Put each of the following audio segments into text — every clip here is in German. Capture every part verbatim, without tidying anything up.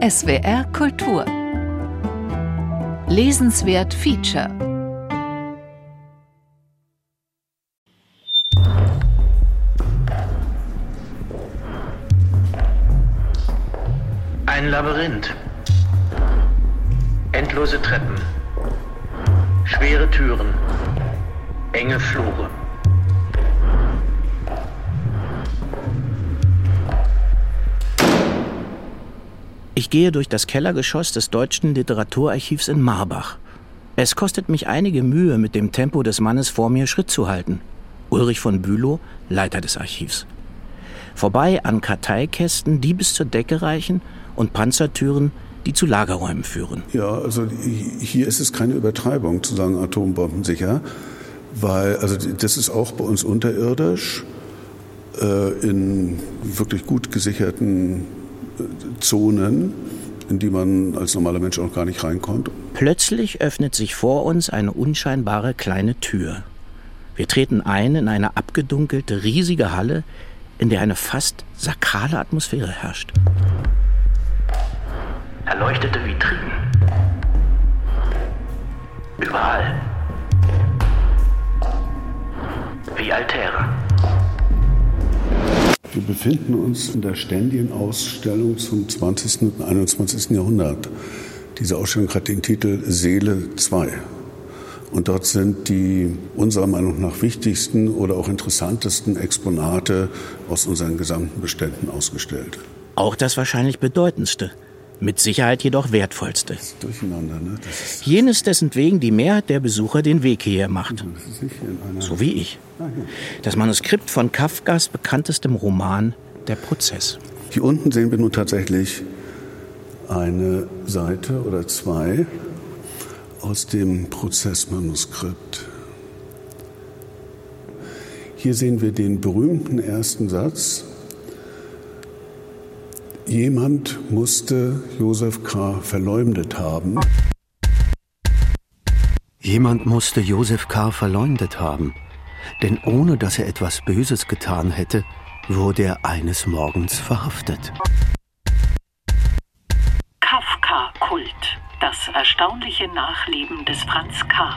S W R Kultur. Lesenswert Feature. Ein Labyrinth. Endlose Treppen. Schwere Türen. Enge Flure. Ich gehe durch das Kellergeschoss des Deutschen Literaturarchivs in Marbach. Es kostet mich einige Mühe, mit dem Tempo des Mannes vor mir Schritt zu halten. Ulrich von Bülow, Leiter des Archivs. Vorbei an Karteikästen, die bis zur Decke reichen, und Panzertüren, die zu Lagerräumen führen. Ja, also hier ist es keine Übertreibung zu sagen atombombensicher, weil also das ist auch bei uns unterirdisch äh, in wirklich gut gesicherten Zonen, in die man als normaler Mensch auch gar nicht reinkommt. Plötzlich öffnet sich vor uns eine unscheinbare kleine Tür. Wir treten ein in eine abgedunkelte, riesige Halle, in der eine fast sakrale Atmosphäre herrscht. Erleuchtete Vitrinen. Überall. Wie Altäre. Wir befinden uns in der ständigen Ausstellung zum zwanzigsten und einundzwanzigsten Jahrhundert. Diese Ausstellung hat den Titel Seele zwei. Und dort sind die unserer Meinung nach wichtigsten oder auch interessantesten Exponate aus unseren gesamten Beständen ausgestellt. Auch das wahrscheinlich bedeutendste, mit Sicherheit jedoch wertvollste. Das ist durcheinander, ne? Das ist Jenes, dessen wegen die Mehrheit der Besucher den Weg hierher macht. Das ist nicht in einer So wie ich. Ah, ja. Das Manuskript von Kafkas bekanntestem Roman Der Prozess. Hier unten sehen wir nun tatsächlich eine Seite oder zwei aus dem Prozessmanuskript. Hier sehen wir den berühmten ersten Satz. Jemand musste Josef K. verleumdet haben. Jemand musste Josef K. verleumdet haben, denn ohne dass er etwas Böses getan hätte, wurde er eines Morgens verhaftet. Kafka-Kult, das erstaunliche Nachleben des Franz K.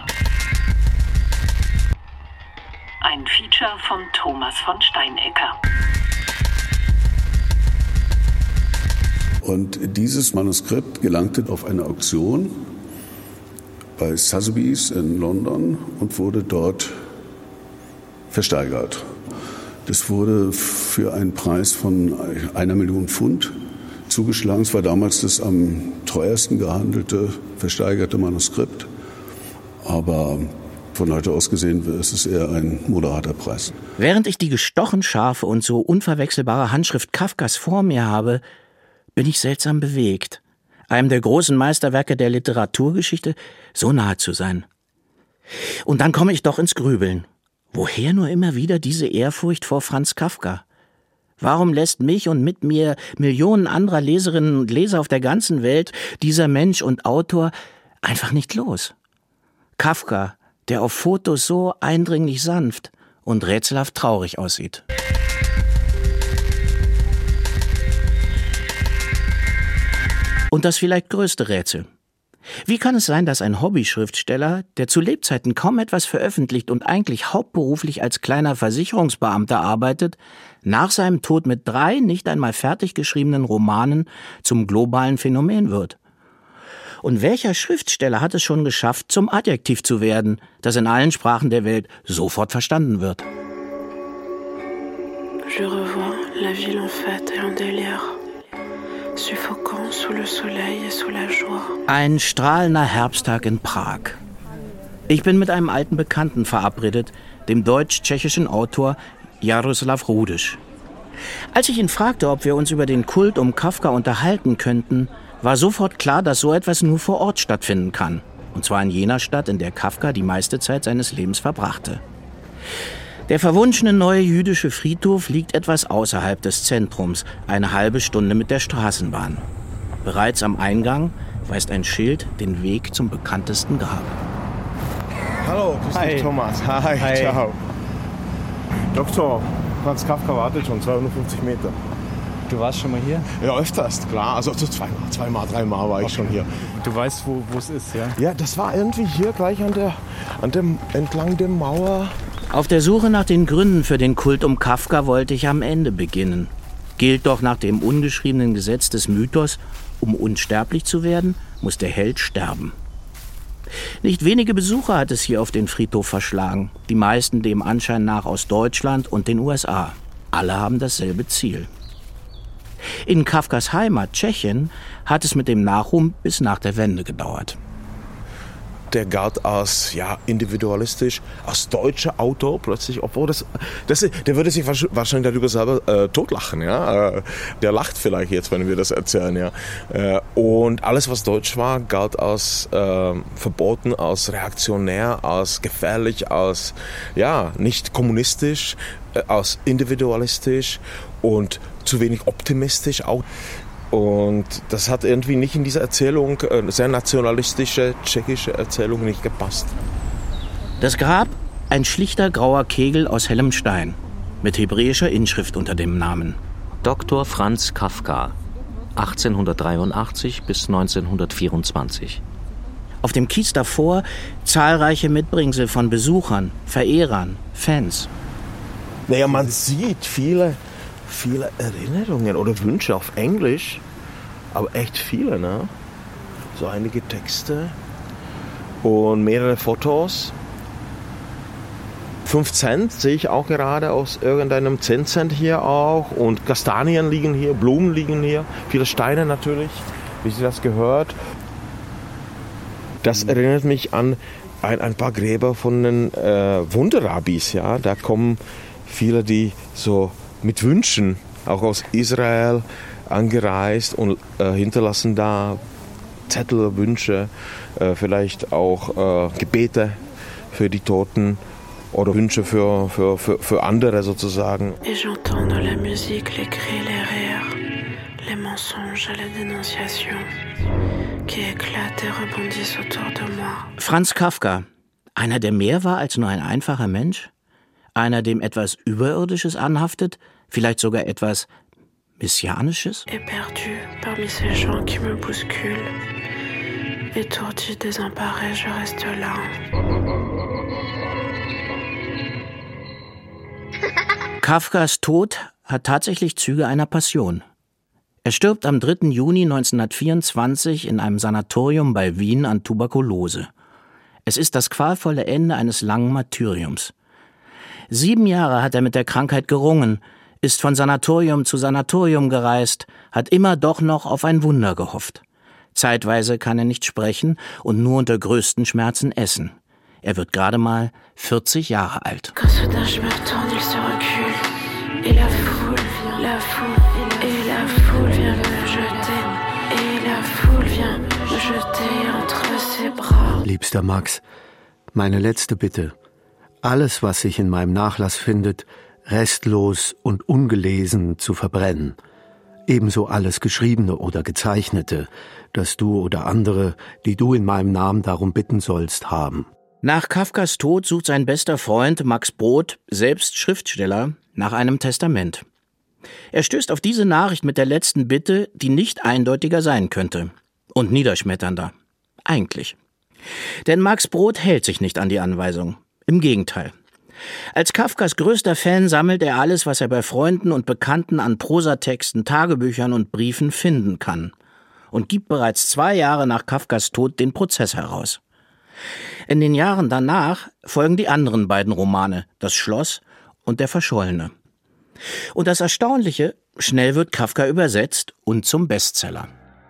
Ein Feature von Thomas von Steinecker. Und dieses Manuskript gelangte auf eine Auktion bei Sotheby's in London und wurde dort versteigert. Das wurde für einen Preis von einer Million Pfund zugeschlagen. Es war damals das am teuersten gehandelte, versteigerte Manuskript. Aber von heute aus gesehen ist es eher ein moderater Preis. Während ich die gestochen scharfe und so unverwechselbare Handschrift Kafkas vor mir habe, bin ich seltsam bewegt, einem der großen Meisterwerke der Literaturgeschichte so nahe zu sein. Und dann komme ich doch ins Grübeln. Woher nur immer wieder diese Ehrfurcht vor Franz Kafka? Warum lässt mich und mit mir Millionen anderer Leserinnen und Leser auf der ganzen Welt dieser Mensch und Autor einfach nicht los? Kafka, der auf Fotos so eindringlich sanft und rätselhaft traurig aussieht. Und das vielleicht größte Rätsel. Wie kann es sein, dass ein Hobbyschriftsteller, der zu Lebzeiten kaum etwas veröffentlicht und eigentlich hauptberuflich als kleiner Versicherungsbeamter arbeitet, nach seinem Tod mit drei nicht einmal fertig geschriebenen Romanen zum globalen Phänomen wird? Und welcher Schriftsteller hat es schon geschafft, zum Adjektiv zu werden, das in allen Sprachen der Welt sofort verstanden wird? Je revois la ville en fête et en délire. Suffocant sous le soleil et sous la joie. Ein strahlender Herbsttag in Prag. Ich bin mit einem alten Bekannten verabredet, dem deutsch-tschechischen Autor Jaroslav Rudisch. Als ich ihn fragte, ob wir uns über den Kult um Kafka unterhalten könnten, war sofort klar, dass so etwas nur vor Ort stattfinden kann. Und zwar in jener Stadt, in der Kafka die meiste Zeit seines Lebens verbrachte. Der verwunschene neue jüdische Friedhof liegt etwas außerhalb des Zentrums, eine halbe Stunde mit der Straßenbahn. Bereits am Eingang weist ein Schild den Weg zum bekanntesten Grab. Hallo, grüß dich, Thomas. Hi, Hi, ciao. Doktor, Franz Kafka wartet schon, zweihundertfünfzig Meter. Du warst schon mal hier? Ja, öfters, klar. Also zweimal, zweimal, dreimal war ich okay. schon hier. Du weißt, wo es ist, ja? Ja, das war irgendwie hier gleich an der, an dem, entlang der Mauer. Auf der Suche nach den Gründen für den Kult um Kafka wollte ich am Ende beginnen. Gilt doch nach dem ungeschriebenen Gesetz des Mythos, um unsterblich zu werden, muss der Held sterben. Nicht wenige Besucher hat es hier auf den Friedhof verschlagen. Die meisten dem Anschein nach aus Deutschland und den U S A. Alle haben dasselbe Ziel. In Kafkas Heimat Tschechien hat es mit dem Nachruhm bis nach der Wende gedauert. Der galt als ja, individualistisch, als deutscher Autor plötzlich, obwohl das, das der würde sich wahrscheinlich darüber selber äh, totlachen, ja, äh, der lacht vielleicht jetzt, wenn wir das erzählen, ja, äh, und alles, was deutsch war, galt als äh, verboten, als reaktionär, als gefährlich, als ja, nicht kommunistisch, äh, als individualistisch und zu wenig optimistisch auch. Und das hat irgendwie nicht in diese Erzählung, eine sehr nationalistische tschechische Erzählung, nicht gepasst. Das Grab, ein schlichter grauer Kegel aus hellem Stein, mit hebräischer Inschrift unter dem Namen. Doktor Franz Kafka, achtzehnhundertdreiundachtzig bis neunzehnhundertvierundzwanzig. Auf dem Kies davor zahlreiche Mitbringsel von Besuchern, Verehrern, Fans. Naja, man sieht viele... viele Erinnerungen oder Wünsche auf Englisch, aber echt viele, ne? So einige Texte und mehrere Fotos. Fünf Cent sehe ich auch gerade aus irgendeinem zehn Cent hier auch und Kastanien liegen hier, Blumen liegen hier, viele Steine natürlich, wie sich das gehört. Das erinnert mich an ein, ein paar Gräber von den äh, Wunderrabbis, ja? Da kommen viele, die so mit Wünschen, auch aus Israel, angereist und äh, hinterlassen da Zettel, Wünsche, äh, vielleicht auch äh, Gebete für die Toten oder Wünsche für, für, für, für andere sozusagen. Et j'entends dans la musique les cris, les rires, les mensonges et les dénonciations qui éclatent et rebondissent autour de moi. Franz Kafka, einer, der mehr war als nur ein einfacher Mensch? Einer, dem etwas Überirdisches anhaftet, vielleicht sogar etwas Messianisches? Éperdu parmi ces gens qui me bousculent, étourdi, désemparé, je reste là. Kafkas Tod hat tatsächlich Züge einer Passion. Er stirbt am dritten Juni neunzehnhundertvierundzwanzig in einem Sanatorium bei Wien an Tuberkulose. Es ist das qualvolle Ende eines langen Martyriums. Sieben Jahre hat er mit der Krankheit gerungen, ist von Sanatorium zu Sanatorium gereist, hat immer doch noch auf ein Wunder gehofft. Zeitweise kann er nicht sprechen und nur unter größten Schmerzen essen. Er wird gerade mal vierzig Jahre alt. Quand soudain je me retourne, il se recule, et la foule, la foule, et la foule vient me jeter, et la foule vient me jeter entre ses bras. Liebster Max, meine letzte Bitte. Alles, was sich in meinem Nachlass findet, restlos und ungelesen zu verbrennen. Ebenso alles Geschriebene oder Gezeichnete, das du oder andere, die du in meinem Namen darum bitten sollst, haben. Nach Kafkas Tod sucht sein bester Freund Max Brod, selbst Schriftsteller, nach einem Testament. Er stößt auf diese Nachricht mit der letzten Bitte, die nicht eindeutiger sein könnte. Und niederschmetternder. Eigentlich. Denn Max Brod hält sich nicht an die Anweisung. Im Gegenteil. Als Kafkas größter Fan sammelt er alles, was er bei Freunden und Bekannten an Prosatexten, Tagebüchern und Briefen finden kann. Und gibt bereits zwei Jahre nach Kafkas Tod den Prozess heraus. In den Jahren danach folgen die anderen beiden Romane, Das Schloss und Der Verschollene. Und das Erstaunliche, schnell wird Kafka übersetzt und zum Bestseller.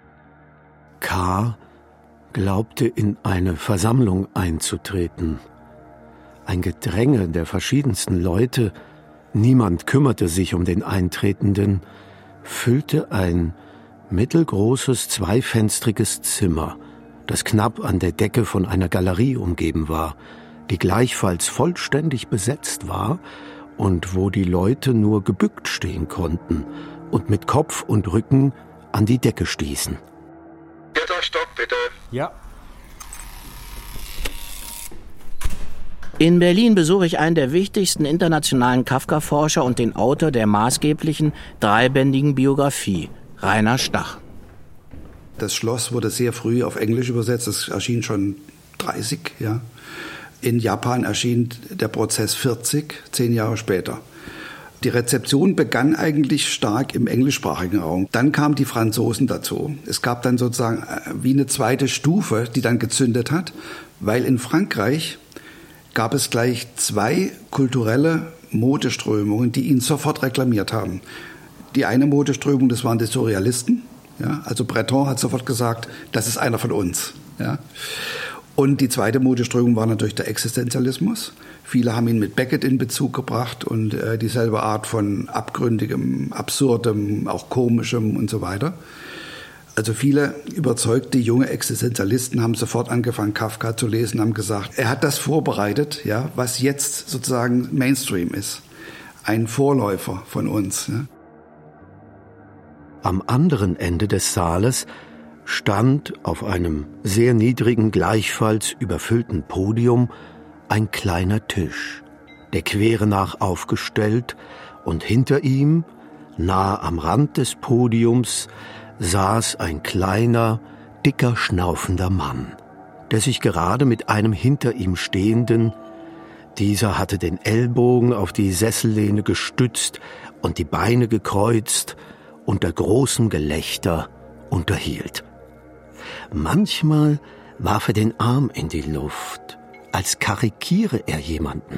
K. glaubte in eine Versammlung einzutreten. Ein Gedränge der verschiedensten Leute, niemand kümmerte sich um den Eintretenden, füllte ein mittelgroßes, zweifenstriges Zimmer, das knapp an der Decke von einer Galerie umgeben war, die gleichfalls vollständig besetzt war und wo die Leute nur gebückt stehen konnten und mit Kopf und Rücken an die Decke stießen. Vierter Stock, bitte. Ja. In Berlin besuche ich einen der wichtigsten internationalen Kafka-Forscher und den Autor der maßgeblichen dreibändigen Biografie, Rainer Stach. Das Schloss wurde sehr früh auf Englisch übersetzt, es erschien schon dreißig, ja. In Japan erschien der Prozess vierzig, zehn Jahre später. Die Rezeption begann eigentlich stark im englischsprachigen Raum. Dann kamen die Franzosen dazu. Es gab dann sozusagen wie eine zweite Stufe, die dann gezündet hat, weil in Frankreich gab es gleich zwei kulturelle Modeströmungen, die ihn sofort reklamiert haben. Die eine Modeströmung, das waren die Surrealisten. Ja, also Breton hat sofort gesagt, das ist einer von uns. Ja. Und die zweite Modeströmung war natürlich der Existenzialismus. Viele haben ihn mit Beckett in Bezug gebracht und äh, dieselbe Art von abgründigem, absurdem, auch komischem und so weiter. Also viele überzeugte junge Existenzialisten haben sofort angefangen, Kafka zu lesen, haben gesagt, er hat das vorbereitet, ja, was jetzt sozusagen Mainstream ist. Ein Vorläufer von uns. Ja. Am anderen Ende des Saales stand auf einem sehr niedrigen, gleichfalls überfüllten Podium ein kleiner Tisch, der Quere nach aufgestellt, und hinter ihm, nahe am Rand des Podiums, saß ein kleiner, dicker, schnaufender Mann, der sich gerade mit einem hinter ihm stehenden, dieser hatte den Ellbogen auf die Sessellehne gestützt und die Beine gekreuzt, unter großem Gelächter unterhielt. Manchmal warf er den Arm in die Luft, als karikiere er jemanden.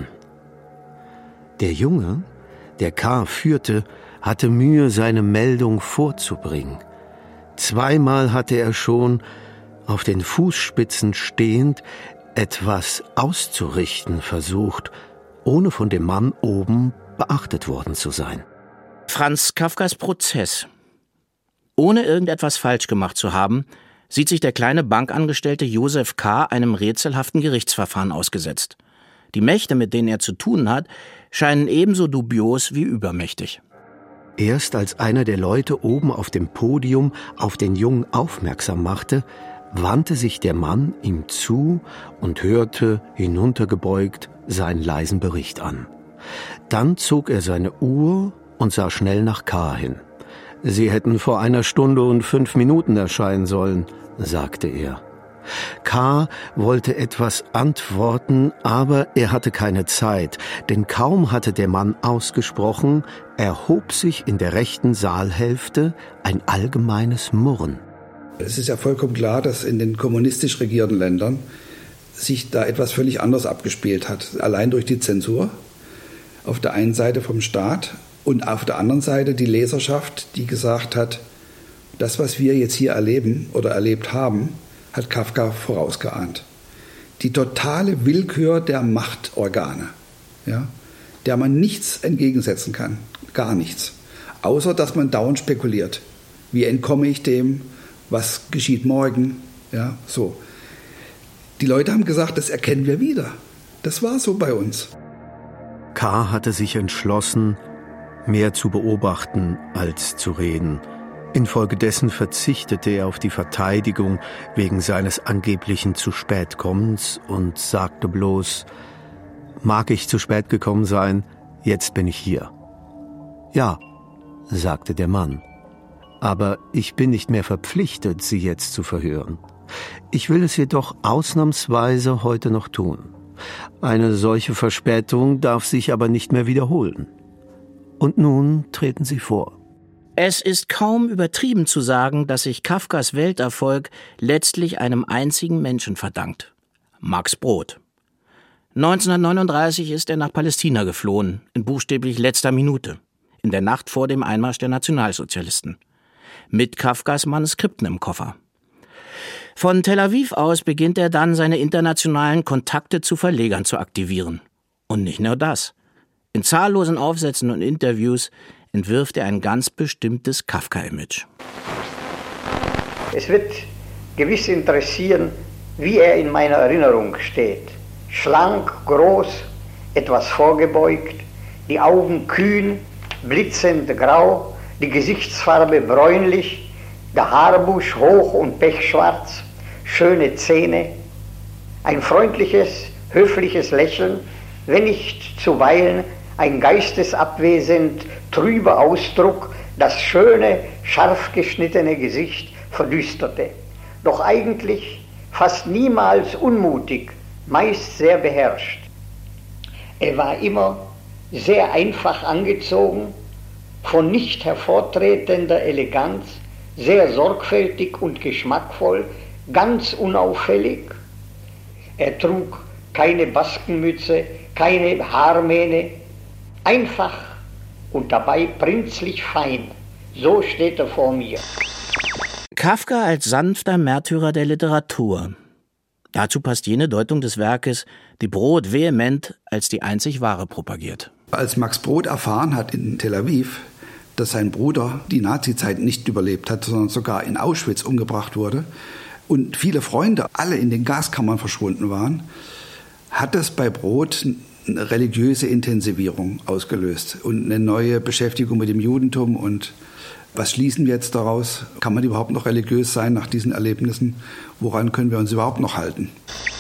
Der Junge, der K. führte, hatte Mühe, seine Meldung vorzubringen. Zweimal hatte er schon, auf den Fußspitzen stehend, etwas auszurichten versucht, ohne von dem Mann oben beachtet worden zu sein. Franz Kafkas Prozess. Ohne irgendetwas falsch gemacht zu haben, sieht sich der kleine Bankangestellte Josef K. einem rätselhaften Gerichtsverfahren ausgesetzt. Die Mächte, mit denen er zu tun hat, scheinen ebenso dubios wie übermächtig. Erst als einer der Leute oben auf dem Podium auf den Jungen aufmerksam machte, wandte sich der Mann ihm zu und hörte, hinuntergebeugt, seinen leisen Bericht an. Dann zog er seine Uhr und sah schnell nach K. hin. »Sie hätten vor einer Stunde und fünf Minuten erscheinen sollen«, sagte er. K. wollte etwas antworten, aber er hatte keine Zeit, denn kaum hatte der Mann ausgesprochen, erhob sich in der rechten Saalhälfte ein allgemeines Murren. Es ist ja vollkommen klar, dass in den kommunistisch regierten Ländern sich da etwas völlig anderes abgespielt hat. Allein durch die Zensur auf der einen Seite vom Staat und auf der anderen Seite die Leserschaft, die gesagt hat, das, was wir jetzt hier erleben oder erlebt haben, hat Kafka vorausgeahnt. Die totale Willkür der Machtorgane, ja, der man nichts entgegensetzen kann, gar nichts, außer dass man dauernd spekuliert. Wie entkomme ich dem? Was geschieht morgen? Ja, so. Die Leute haben gesagt, das erkennen wir wieder. Das war so bei uns. K. hatte sich entschlossen, mehr zu beobachten als zu reden. Infolgedessen verzichtete er auf die Verteidigung wegen seines angeblichen Zu-Spät-Kommens und sagte bloß, »Mag ich zu spät gekommen sein, jetzt bin ich hier.« »Ja«, sagte der Mann, »aber ich bin nicht mehr verpflichtet, Sie jetzt zu verhören. Ich will es jedoch ausnahmsweise heute noch tun. Eine solche Verspätung darf sich aber nicht mehr wiederholen. Und nun treten Sie vor.« Es ist kaum übertrieben zu sagen, dass sich Kafkas Welterfolg letztlich einem einzigen Menschen verdankt: Max Brod. neunzehnhundertneununddreißig ist er nach Palästina geflohen, in buchstäblich letzter Minute, in der Nacht vor dem Einmarsch der Nationalsozialisten, mit Kafkas Manuskripten im Koffer. Von Tel Aviv aus beginnt er dann, seine internationalen Kontakte zu Verlegern zu aktivieren. Und nicht nur das. In zahllosen Aufsätzen und Interviews entwirft er ein ganz bestimmtes Kafka-Image. Es wird gewiss interessieren, wie er in meiner Erinnerung steht. Schlank, groß, etwas vorgebeugt, die Augen kühn, blitzend grau, die Gesichtsfarbe bräunlich, der Haarbusch hoch und pechschwarz, schöne Zähne, ein freundliches, höfliches Lächeln, wenn nicht zuweilen ein geistesabwesend trüber Ausdruck das schöne, scharf geschnittene Gesicht verdüsterte. Doch eigentlich fast niemals unmutig, meist sehr beherrscht. Er war immer sehr einfach angezogen, von nicht hervortretender Eleganz, sehr sorgfältig und geschmackvoll, ganz unauffällig. Er trug keine Baskenmütze, keine Haarmähne, einfach und dabei prinzlich fein. So steht er vor mir. Kafka als sanfter Märtyrer der Literatur. Dazu passt jene Deutung des Werkes, die Brod vehement als die einzig wahre propagiert. Als Max Brod erfahren hat in Tel Aviv, dass sein Bruder die Nazizeit nicht überlebt hat, sondern sogar in Auschwitz umgebracht wurde und viele Freunde alle in den Gaskammern verschwunden waren, hat das bei Brod eine religiöse Intensivierung ausgelöst und eine neue Beschäftigung mit dem Judentum. Und was schließen wir jetzt daraus? Kann man überhaupt noch religiös sein nach diesen Erlebnissen? Woran können wir uns überhaupt noch halten?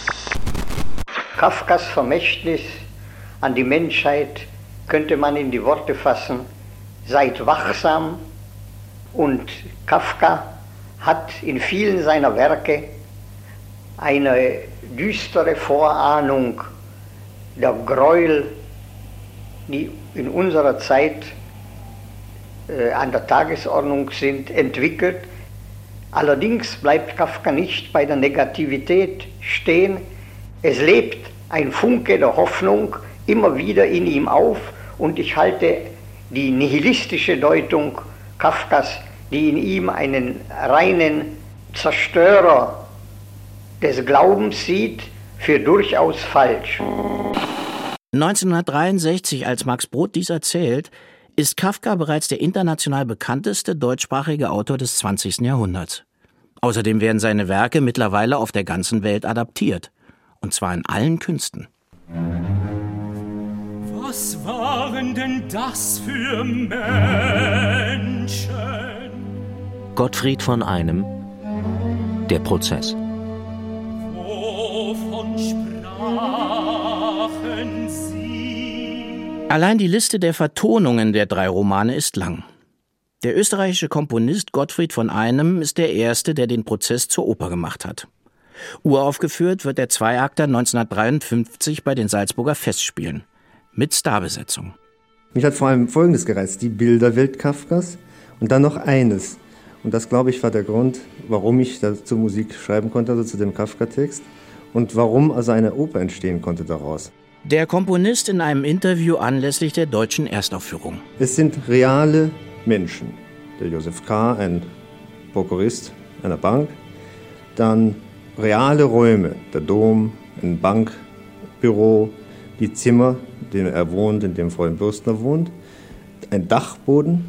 Kafkas Vermächtnis an die Menschheit könnte man in die Worte fassen: Seid wachsam. Und Kafka hat in vielen seiner Werke eine düstere Vorahnung der Gräuel, die in unserer Zeit äh, an der Tagesordnung sind, entwickelt. Allerdings bleibt Kafka nicht bei der Negativität stehen. Es lebt ein Funke der Hoffnung immer wieder in ihm auf, und ich halte die nihilistische Deutung Kafkas, die in ihm einen reinen Zerstörer des Glaubens sieht, für durchaus falsch. neunzehnhundertdreiundsechzig, als Max Brod dies erzählt, ist Kafka bereits der international bekannteste deutschsprachige Autor des zwanzigsten Jahrhunderts. Außerdem werden seine Werke mittlerweile auf der ganzen Welt adaptiert. Und zwar in allen Künsten. Was waren denn das für Menschen? Gottfried von Einem, Der Prozess. Wovon sprachen Sie? Allein die Liste der Vertonungen der drei Romane ist lang. Der österreichische Komponist Gottfried von Einem ist der erste, der den Prozess zur Oper gemacht hat. Uraufgeführt wird der Zweiakter neunzehnhundertdreiundfünfzig bei den Salzburger Festspielen. Mit Starbesetzung. Mich hat vor allem Folgendes gereizt: die Bilderwelt Kafkas und dann noch eines. Und das, glaube ich, war der Grund, warum ich dazu Musik schreiben konnte, also zu dem Kafka-Text, und warum also eine Oper entstehen konnte daraus. Der Komponist in einem Interview anlässlich der deutschen Erstaufführung. Es sind reale Menschen. Der Josef K., ein Prokurist einer Bank. Dann reale Räume, der Dom, ein Bankbüro, die Zimmer, in denen er wohnt, in dem Fräulein Bürstner wohnt, ein Dachboden.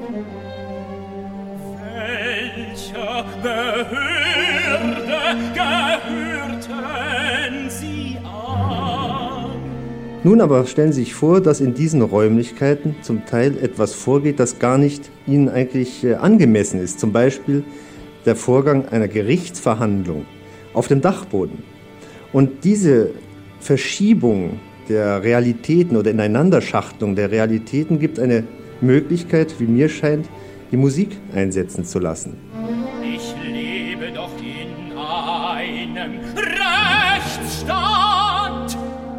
Welcher Behörde gehörten Sie an? Nun aber stellen Sie sich vor, dass in diesen Räumlichkeiten zum Teil etwas vorgeht, das gar nicht Ihnen eigentlich äh, angemessen ist. Zum Beispiel der Vorgang einer Gerichtsverhandlung auf dem Dachboden. Und diese Verschiebung der Realitäten oder Ineinanderschachtelung der Realitäten gibt eine Möglichkeit, wie mir scheint, die Musik einsetzen zu lassen. Ich lebe doch in einem Rechtsstaat.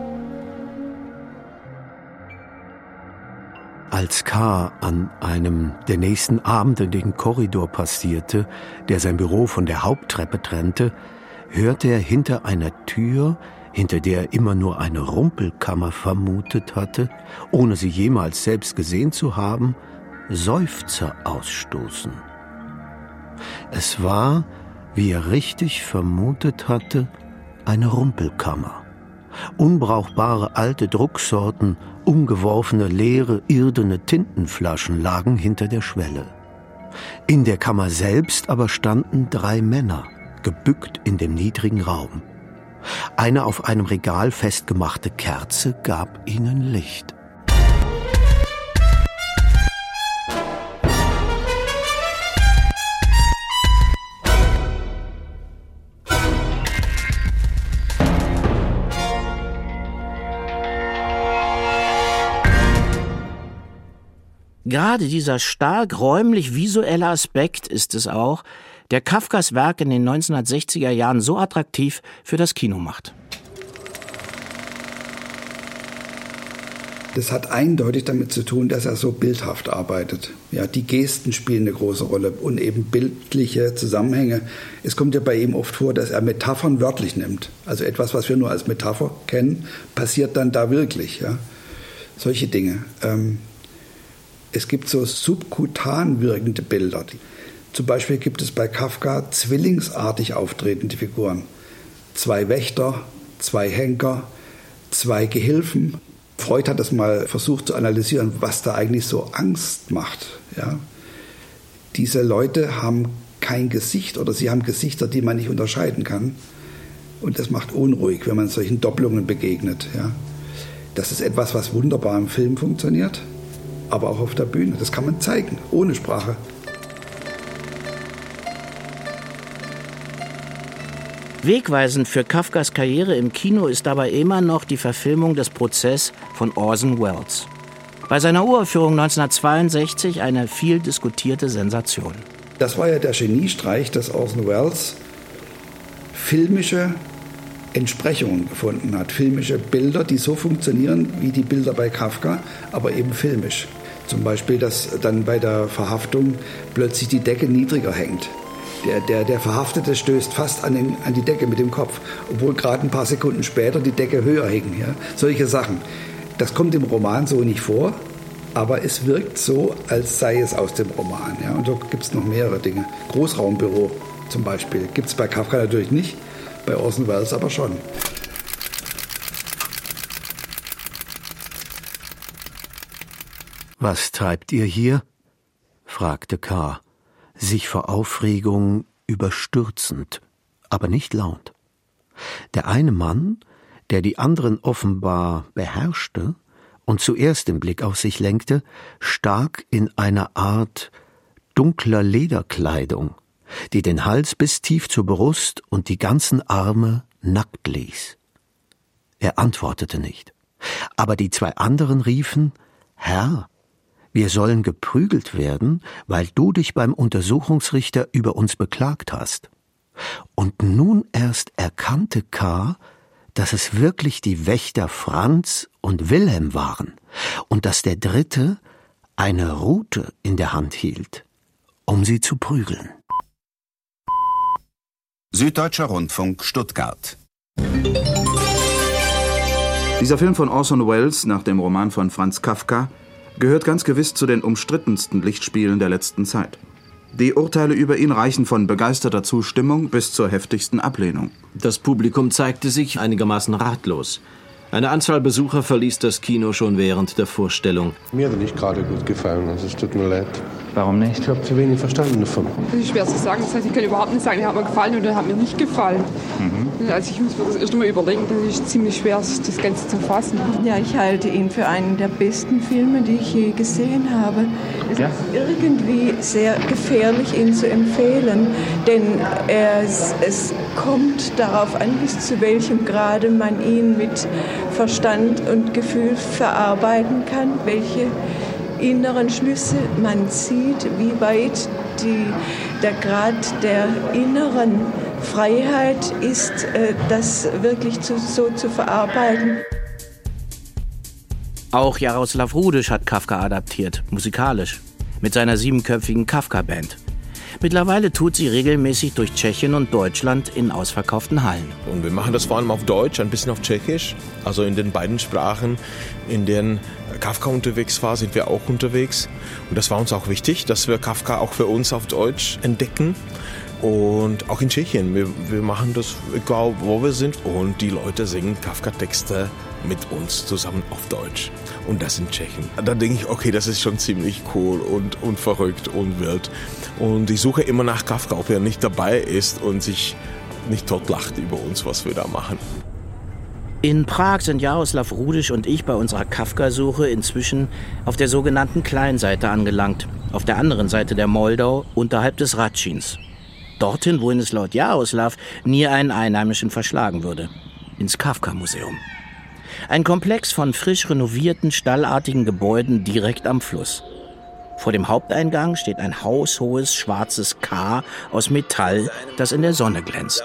Als K. an einem der nächsten Abende den Korridor passierte, der sein Büro von der Haupttreppe trennte, hörte er hinter einer Tür, hinter der er immer nur eine Rumpelkammer vermutet hatte, ohne sie jemals selbst gesehen zu haben, Seufzer ausstoßen. Es war, wie er richtig vermutet hatte, eine Rumpelkammer. Unbrauchbare alte Drucksorten, umgeworfene leere, irdene Tintenflaschen lagen hinter der Schwelle. In der Kammer selbst aber standen drei Männer, gebückt in dem niedrigen Raum. Eine auf einem Regal festgemachte Kerze gab ihnen Licht. Gerade dieser stark räumlich-visuelle Aspekt ist es auch, der Kafkas Werk in den neunzehnhundertsechziger Jahren so attraktiv für das Kino macht. Das hat eindeutig damit zu tun, dass er so bildhaft arbeitet. Ja, die Gesten spielen eine große Rolle und eben bildliche Zusammenhänge. Es kommt ja bei ihm oft vor, dass er Metaphern wörtlich nimmt. Also etwas, was wir nur als Metapher kennen, passiert dann da wirklich. Ja? Solche Dinge. Ähm, es gibt so subkutan wirkende Bilder. Zum Beispiel gibt es bei Kafka zwillingsartig auftretende Figuren. Zwei Wächter, zwei Henker, zwei Gehilfen. Freud hat das mal versucht zu analysieren, was da eigentlich so Angst macht. Ja? Diese Leute haben kein Gesicht oder sie haben Gesichter, die man nicht unterscheiden kann. Und das macht unruhig, wenn man solchen Doppelungen begegnet. Ja? Das ist etwas, was wunderbar im Film funktioniert, aber auch auf der Bühne. Das kann man zeigen, ohne Sprache. Wegweisend für Kafkas Karriere im Kino ist dabei immer noch die Verfilmung des Prozess von Orson Welles. Bei seiner Uraufführung neunzehnhundertzweiundsechzig eine viel diskutierte Sensation. Das war ja der Geniestreich, dass Orson Welles filmische Entsprechungen gefunden hat. Filmische Bilder, die so funktionieren wie die Bilder bei Kafka, aber eben filmisch. Zum Beispiel, dass dann bei der Verhaftung plötzlich die Decke niedriger hängt. Der, der, der Verhaftete stößt fast an, den, an die Decke mit dem Kopf, obwohl gerade ein paar Sekunden später die Decke höher hing. Ja? Solche Sachen. Das kommt im Roman so nicht vor, aber es wirkt so, als sei es aus dem Roman. Ja? Und so gibt es noch mehrere Dinge. Großraumbüro zum Beispiel gibt es bei Kafka natürlich nicht, bei Orson Welles aber schon. »Was treibt ihr hier?« fragte K., sich vor Aufregung überstürzend, aber nicht laut. Der eine Mann, der die anderen offenbar beherrschte und zuerst den Blick auf sich lenkte, stak in einer Art dunkler Lederkleidung, die den Hals bis tief zur Brust und die ganzen Arme nackt ließ. Er antwortete nicht, aber die zwei anderen riefen: »Herr, wir sollen geprügelt werden, weil du dich beim Untersuchungsrichter über uns beklagt hast.« Und nun erst erkannte K., dass es wirklich die Wächter Franz und Wilhelm waren und dass der Dritte eine Rute in der Hand hielt, um sie zu prügeln. Süddeutscher Rundfunk, Stuttgart. Dieser Film von Orson Welles nach dem Roman von Franz Kafka gehört ganz gewiss zu den umstrittensten Lichtspielen der letzten Zeit. Die Urteile über ihn reichen von begeisterter Zustimmung bis zur heftigsten Ablehnung. Das Publikum zeigte sich einigermaßen ratlos. Eine Anzahl Besucher verließ das Kino schon während der Vorstellung. Mir hat er nicht gerade gut gefallen, also es tut mir leid. Warum nicht? Ich habe zu wenig verstanden davon. Das ist schwer zu sagen. Das heißt, ich kann überhaupt nicht sagen, der hat mir gefallen oder der hat mir nicht gefallen. Mhm. Also ich muss mir das erst einmal überlegen, das ist ziemlich schwer, das Ganze zu fassen. Ja, ich halte ihn für einen der besten Filme, die ich je gesehen habe. Es ja. ist irgendwie sehr gefährlich, ihn zu empfehlen, denn er, es kommt darauf an, bis zu welchem Grade man ihn mit Verstand und Gefühl verarbeiten kann, welche inneren Schlüsse man zieht, wie weit die, der Grad der inneren Freiheit ist, äh, das wirklich zu, so zu verarbeiten. Auch Jaroslav Rudisch hat Kafka adaptiert, musikalisch, mit seiner siebenköpfigen Kafka-Band. Mittlerweile tut sie regelmäßig durch Tschechien und Deutschland in ausverkauften Hallen. Und wir machen das vor allem auf Deutsch, ein bisschen auf Tschechisch. Also in den beiden Sprachen, in denen Kafka unterwegs war, sind wir auch unterwegs. Und das war uns auch wichtig, dass wir Kafka auch für uns auf Deutsch entdecken. Und auch in Tschechien. Wir, wir machen das egal, wo wir sind. Und die Leute singen Kafka-Texte mit uns zusammen auf Deutsch. Und das in Tschechien. Da denke ich, okay, das ist schon ziemlich cool und, und verrückt und wild. Und ich suche immer nach Kafka, ob er nicht dabei ist und sich nicht totlacht über uns, was wir da machen. In Prag sind Jaroslav Rudisch und ich bei unserer Kafka-Suche inzwischen auf der sogenannten Kleinseite angelangt. Auf der anderen Seite der Moldau, unterhalb des Ratschins. Dorthin, wohin es laut Jaroslav nie einen Einheimischen verschlagen würde. Ins Kafka-Museum. Ein Komplex von frisch renovierten, stallartigen Gebäuden direkt am Fluss. Vor dem Haupteingang steht ein haushohes schwarzes K aus Metall, das in der Sonne glänzt.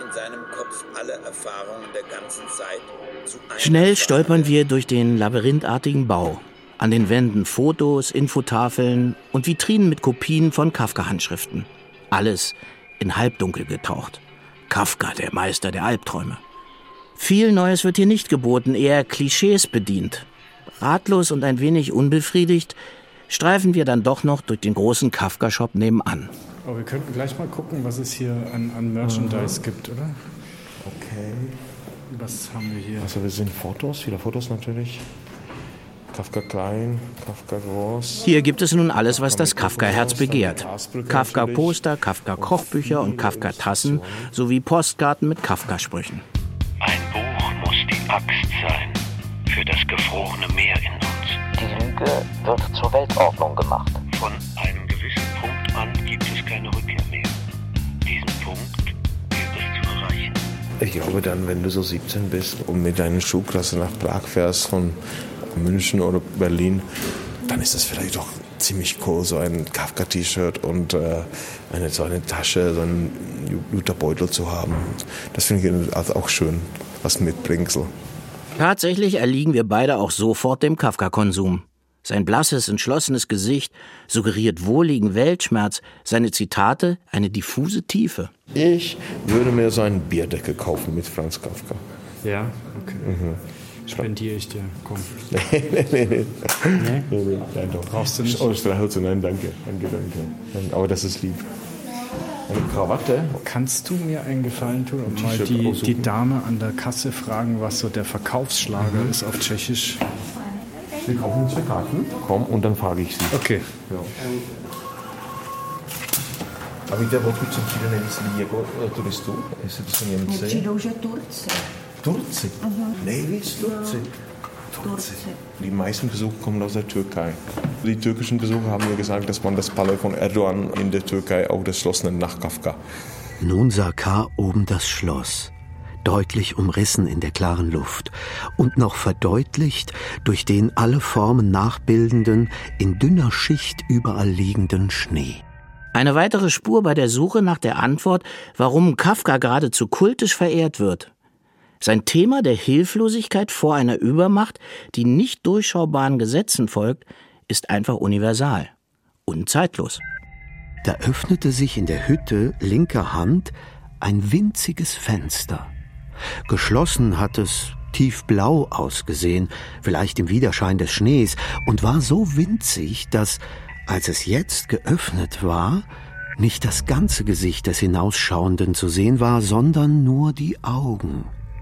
Schnell stolpern wir durch den labyrinthartigen Bau. An den Wänden Fotos, Infotafeln und Vitrinen mit Kopien von Kafka-Handschriften. Alles in Halbdunkel getaucht. Kafka, der Meister der Albträume. Viel Neues wird hier nicht geboten, eher Klischees bedient. Ratlos und ein wenig unbefriedigt streifen wir dann doch noch durch den großen Kafka-Shop nebenan. Aber wir könnten gleich mal gucken, was es hier an, an Merchandise mhm. gibt, oder? Okay. Was haben wir hier? Also wir sehen Fotos, viele Fotos natürlich. Kafka klein, Kafka groß. Hier gibt es nun alles, was das Kafka-Herz begehrt. Kafka-Poster, Kafka-Kochbücher und Kafka-Tassen sowie Postkarten mit Kafka-Sprüchen. Ein Buch muss die Axt sein für das gefrorene Meer in uns. Die Lüge wird zur Weltordnung gemacht. Von einem gewissen Punkt an gibt es keine Rückkehr mehr. Diesen Punkt gilt es zu erreichen. Ich glaube dann, wenn du so siebzehn bist und mit deiner Schulklasse nach Prag fährst von München oder Berlin, dann ist das vielleicht doch ziemlich cool, so ein Kafka-T-Shirt und äh, eine, so eine Tasche, so einen Jutebeutel zu haben. Das finde ich also auch schön, was mitbringt. So. Tatsächlich erliegen wir beide auch sofort dem Kafka-Konsum. Sein blasses, entschlossenes Gesicht suggeriert wohligen Weltschmerz, seine Zitate eine diffuse Tiefe. Ich würde mir so einen Bierdeckel kaufen mit Franz Kafka. Ja, okay. Mhm. Spendiere ich dir, komm. nee, nee, nee. Nee? Nee? Nee, nee. Nein, doch. Brauchst du nicht? Oh, Streichelzoo, nein, danke. Danke, danke. Aber das ist lieb. Eine Krawatte? Kannst du mir einen Gefallen tun und mal die, die Dame an der Kasse fragen, was so der Verkaufsschlager mhm. ist auf Tschechisch? Wir kaufen zwei Karten. Komm, und dann frage ich sie. Okay. Ja. A víte, odkud se přijde nejvíc lidí jako turistů? Jestli to jsou Němci? Přijdou, že Turci. Turci? Mhm. Nejvíc Turci? Ja. Turci. Die meisten Besucher kommen aus der Türkei. Die türkischen Besucher haben mir gesagt, dass man das Palais von Erdogan in der Türkei auch das Schloss nennt nach Kafka. Nun sah K. oben das Schloss, deutlich umrissen in der klaren Luft und noch verdeutlicht durch den alle Formen nachbildenden, in dünner Schicht überall liegenden Schnee. Eine weitere Spur bei der Suche nach der Antwort, warum Kafka geradezu kultisch verehrt wird. Sein Thema der Hilflosigkeit vor einer Übermacht, die nicht durchschaubaren Gesetzen folgt, ist einfach universal und zeitlos. Da öffnete sich in der Hütte linker Hand ein winziges Fenster. Geschlossen hat es tiefblau ausgesehen, vielleicht im Widerschein des Schnees, und war so winzig, dass, als es jetzt geöffnet war, nicht das ganze Gesicht des Hinausschauenden zu sehen war, sondern nur die Augen.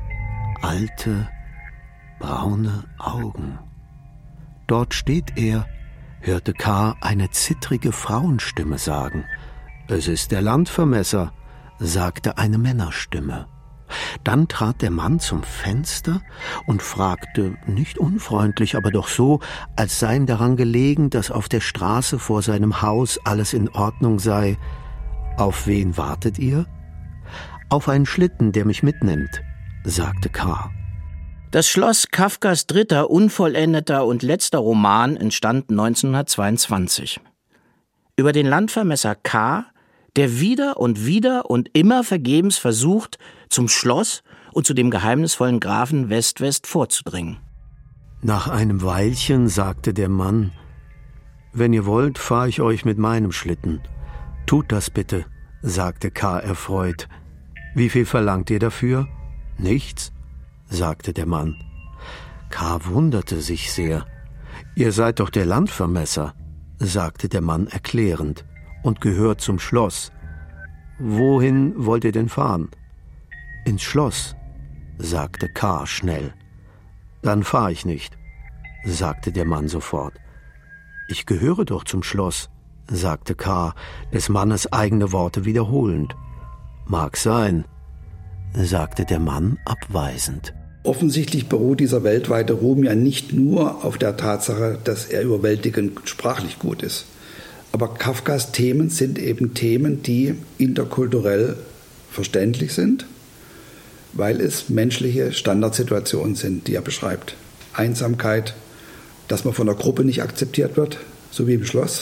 Alte, braune Augen. Dort steht er, hörte K. eine zittrige Frauenstimme sagen. Es ist der Landvermesser, sagte eine Männerstimme. Dann trat der Mann zum Fenster und fragte, nicht unfreundlich, aber doch so, als sei ihm daran gelegen, dass auf der Straße vor seinem Haus alles in Ordnung sei. Auf wen wartet ihr? Auf einen Schlitten, der mich mitnimmt, sagte K. Das Schloss, Kafkas dritter, unvollendeter und letzter Roman, entstand neunzehnhundertzweiundzwanzig. Über den Landvermesser K., der wieder und wieder und immer vergebens versucht, zum Schloss und zu dem geheimnisvollen Grafen West-West vorzudringen. Nach einem Weilchen sagte der Mann, »Wenn ihr wollt, fahre ich euch mit meinem Schlitten. Tut das bitte«, sagte K. erfreut. »Wie viel verlangt ihr dafür?« »Nichts«, sagte der Mann. K. wunderte sich sehr. »Ihr seid doch der Landvermesser«, sagte der Mann erklärend, »und gehört zum Schloss. Wohin wollt ihr denn fahren?« »Ins Schloss«, sagte K. schnell. »Dann fahr ich nicht«, sagte der Mann sofort. »Ich gehöre doch zum Schloss«, sagte K., des Mannes eigene Worte wiederholend. »Mag sein«, sagte der Mann abweisend. Offensichtlich beruht dieser weltweite Ruhm ja nicht nur auf der Tatsache, dass er überwältigend sprachlich gut ist. Aber Kafkas Themen sind eben Themen, die interkulturell verständlich sind, weil es menschliche Standardsituationen sind, die er beschreibt. Einsamkeit, dass man von der Gruppe nicht akzeptiert wird, so wie im Schloss,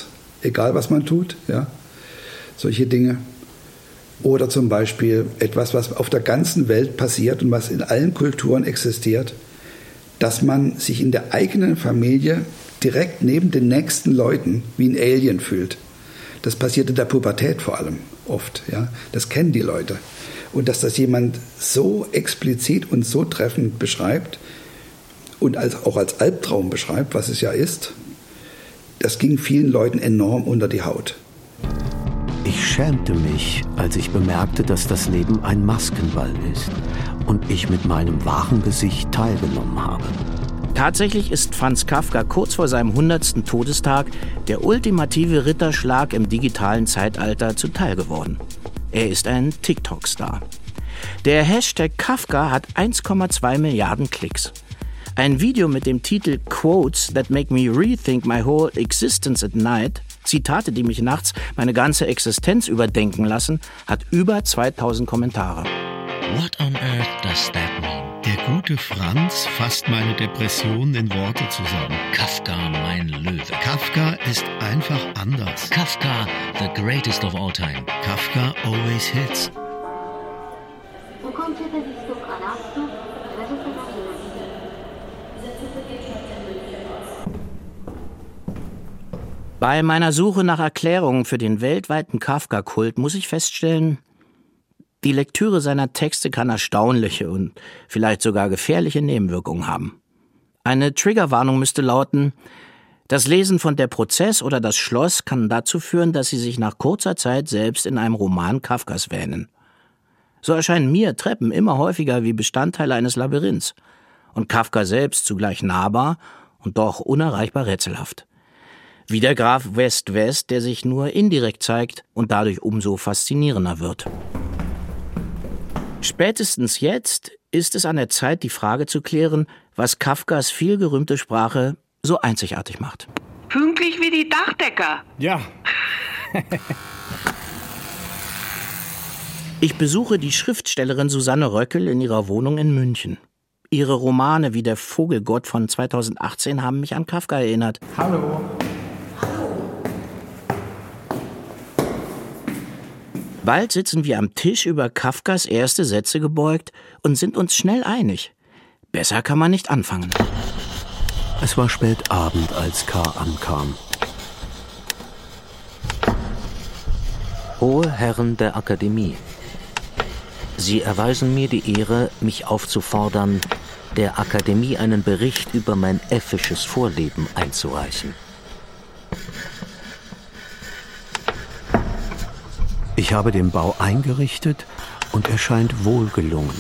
egal was man tut, ja, solche Dinge. Oder zum Beispiel etwas, was auf der ganzen Welt passiert und was in allen Kulturen existiert, dass man sich in der eigenen Familie direkt neben den nächsten Leuten wie ein Alien fühlt. Das passiert in der Pubertät vor allem oft, ja, das kennen die Leute. Und dass das jemand so explizit und so treffend beschreibt und als, auch als Albtraum beschreibt, was es ja ist, das ging vielen Leuten enorm unter die Haut. Ich schämte mich, als ich bemerkte, dass das Leben ein Maskenball ist und ich mit meinem wahren Gesicht teilgenommen habe. Tatsächlich ist Franz Kafka kurz vor seinem hundertsten Todestag der ultimative Ritterschlag im digitalen Zeitalter zuteil geworden. Er ist ein TikTok-Star. Der Hashtag Kafka hat eins Komma zwei Milliarden Klicks. Ein Video mit dem Titel Quotes that make me rethink my whole existence at night, Zitate, die mich nachts meine ganze Existenz überdenken lassen, hat über zweitausend Kommentare. What on earth does that mean? Der gute Franz fasst meine Depressionen in Worte zusammen. Kafka, mein Löwe. Kafka ist einfach anders. Kafka, the greatest of all time. Kafka always hits. Bei meiner Suche nach Erklärungen für den weltweiten Kafka-Kult muss ich feststellen, die Lektüre seiner Texte kann erstaunliche und vielleicht sogar gefährliche Nebenwirkungen haben. Eine Triggerwarnung müsste lauten: Das Lesen von Der Prozess oder Das Schloss kann dazu führen, dass Sie sich nach kurzer Zeit selbst in einem Roman Kafkas wähnen. So erscheinen mir Treppen immer häufiger wie Bestandteile eines Labyrinths und Kafka selbst zugleich nahbar und doch unerreichbar rätselhaft. Wie der Graf West-West, der sich nur indirekt zeigt und dadurch umso faszinierender wird. Spätestens jetzt ist es an der Zeit, die Frage zu klären, was Kafkas vielgerühmte Sprache so einzigartig macht. Pünktlich wie die Dachdecker. Ja. Ich besuche die Schriftstellerin Susanne Röckel in ihrer Wohnung in München. Ihre Romane wie Der Vogelgott von zweitausendachtzehn haben mich an Kafka erinnert. Hallo. Bald sitzen wir am Tisch über Kafkas erste Sätze gebeugt und sind uns schnell einig. Besser kann man nicht anfangen. Es war spät Abend, als K. ankam. Hohe Herren der Akademie, Sie erweisen mir die Ehre, mich aufzufordern, der Akademie einen Bericht über mein äffisches Vorleben einzureichen. Ich habe den Bau eingerichtet und er scheint wohlgelungen.